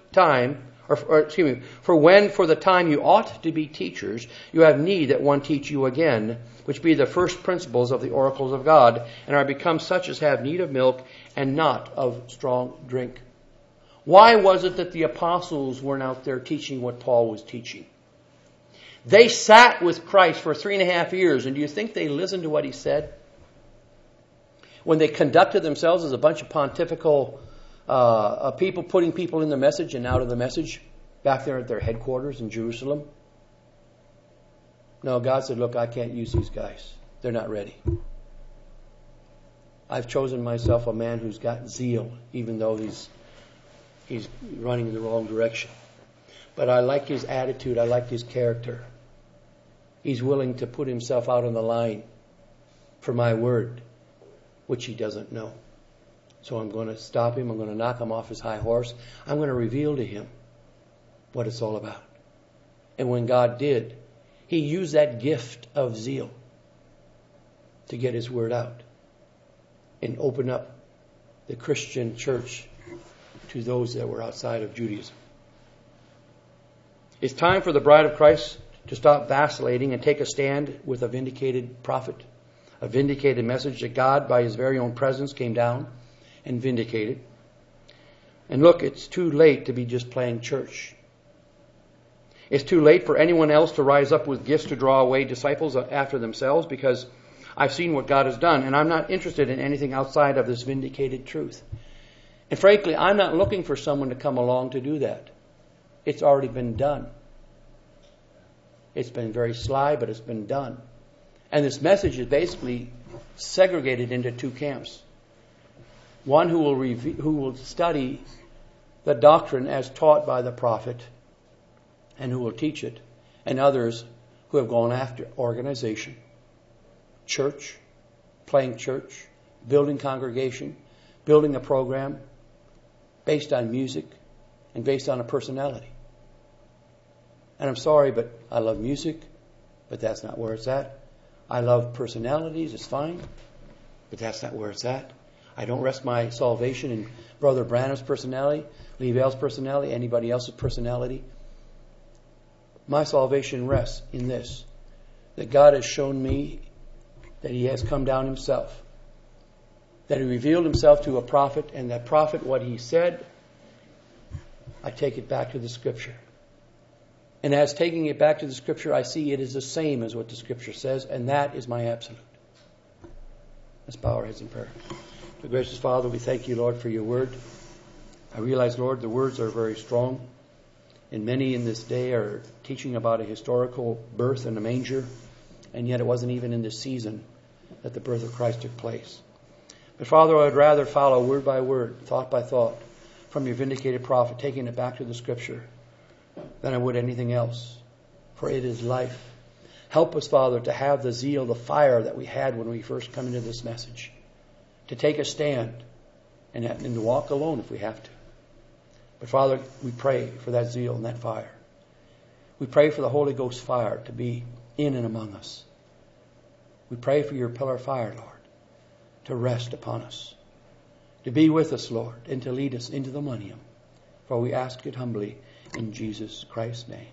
A: time you ought to be teachers, you have need that one teach you again, which be the first principles of the oracles of God, and are become such as have need of milk and not of strong drink. Why was it that the apostles weren't out there teaching what Paul was teaching? They sat with Christ for 3.5 years, and do you think they listened to what he said? When they conducted themselves as a bunch of pontifical people, putting people in the message and out of the message, back there at their headquarters in Jerusalem? No, God said, look, I can't use these guys. They're not ready. I've chosen myself a man who's got zeal, even though he's running in the wrong direction. But I like his attitude. I like his character. He's willing to put himself out on the line for my word, which he doesn't know. So I'm going to stop him. I'm going to knock him off his high horse. I'm going to reveal to him what it's all about. And when God did, he used that gift of zeal to get his word out and open up the Christian church to those that were outside of Judaism. It's time for the bride of Christ to stop vacillating and take a stand with a vindicated prophet, a vindicated message that God, by his very own presence, came down and vindicated. And look, it's too late to be just playing church. It's too late for anyone else to rise up with gifts to draw away disciples after themselves, because I've seen what God has done, and I'm not interested in anything outside of this vindicated truth. And frankly, I'm not looking for someone to come along to do that. It's already been done. It's been very sly, but it's been done. And this message is basically segregated into two camps. One who will study the doctrine as taught by the prophet and who will teach it, and others who have gone after organization, church, playing church, building congregation, building a program based on music and based on a personality. And I'm sorry, but I love music, but that's not where it's at. I love personalities, it's fine, but that's not where it's at. I don't rest my salvation in Brother Branham's personality, Lee Vale's personality, anybody else's personality. My salvation rests in this, that God has shown me that he has come down himself, that he revealed himself to a prophet, and that prophet, what he said, I take it back to the Scripture. And as taking it back to the Scripture, I see it is the same as what the Scripture says, and that is my absolute. Let's bow our heads in prayer. Dear gracious Father, we thank you, Lord, for your word. I realize, Lord, the words are very strong, and many in this day are teaching about a historical birth in a manger, and yet it wasn't even in this season that the birth of Christ took place. But Father, I would rather follow word by word, thought by thought, from your vindicated prophet, taking it back to the Scripture, than I would anything else. For it is life. Help us, Father, to have the zeal, the fire that we had when we first come into this message. To take a stand and to walk alone if we have to. But Father, we pray for that zeal and that fire. We pray for the Holy Ghost fire to be in and among us. We pray for your pillar of fire, Lord, to rest upon us. To be with us, Lord, and to lead us into the millennium. For we ask it humbly in Jesus Christ's name.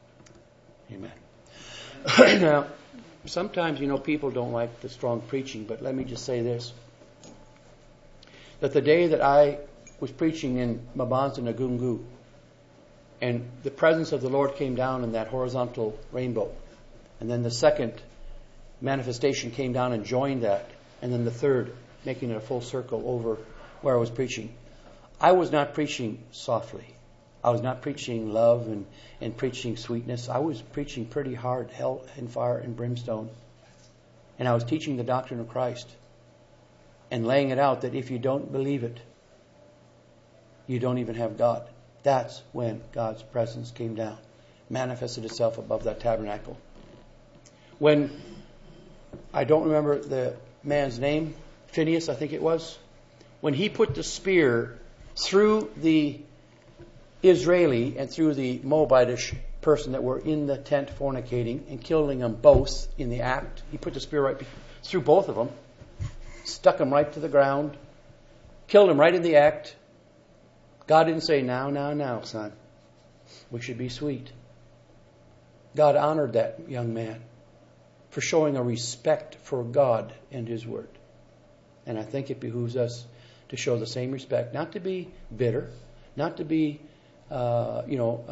A: Amen. Now, sometimes, people don't like the strong preaching, but let me just say this. That the day that I was preaching in Mabanza, Nagungu, and the presence of the Lord came down in that horizontal rainbow, and then the second manifestation came down and joined that, and then the third, making it a full circle over where I was preaching. I was not preaching softly. I was not preaching love and preaching sweetness. I was preaching pretty hard, hell and fire and brimstone. And I was teaching the doctrine of Christ. and laying it out that if you don't believe it, you don't even have God. That's when God's presence came down, manifested itself above that tabernacle. When, I don't remember the man's name, Phineas, I think it was, when he put the spear through the Israeli and through the Moabitish person that were in the tent fornicating and killing them both in the act, he put the spear right through both of them, stuck them right to the ground, killed them right in the act. God didn't say, now, son. We should be sweet. God honored that young man for showing a respect for God and His Word. And I think it behooves us to show the same respect, not to be bitter, not to be, have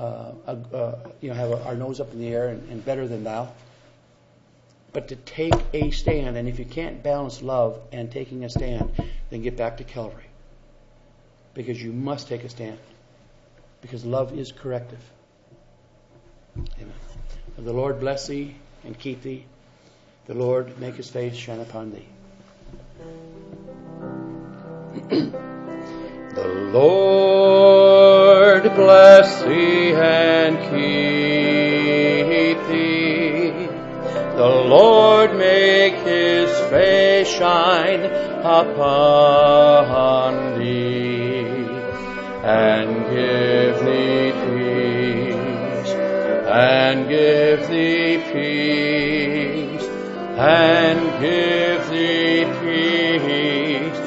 A: our nose up in the air and better than thou, but to take a stand. And if you can't balance love and taking a stand, then get back to Calvary. Because you must take a stand. Because love is corrective. Amen. The Lord bless thee and keep thee. The Lord make His face shine upon thee. The Lord bless thee and keep thee. The Lord make His face shine upon thee and give thee peace, and give thee peace, and give thee peace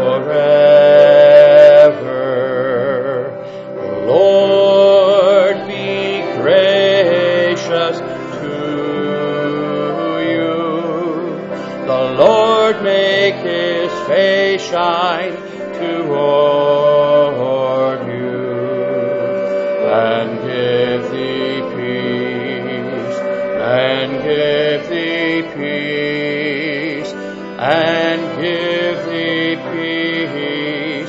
A: forever. The Lord be gracious to you. The Lord make His face shine toward you and give thee peace, and give thee peace, and give thee peace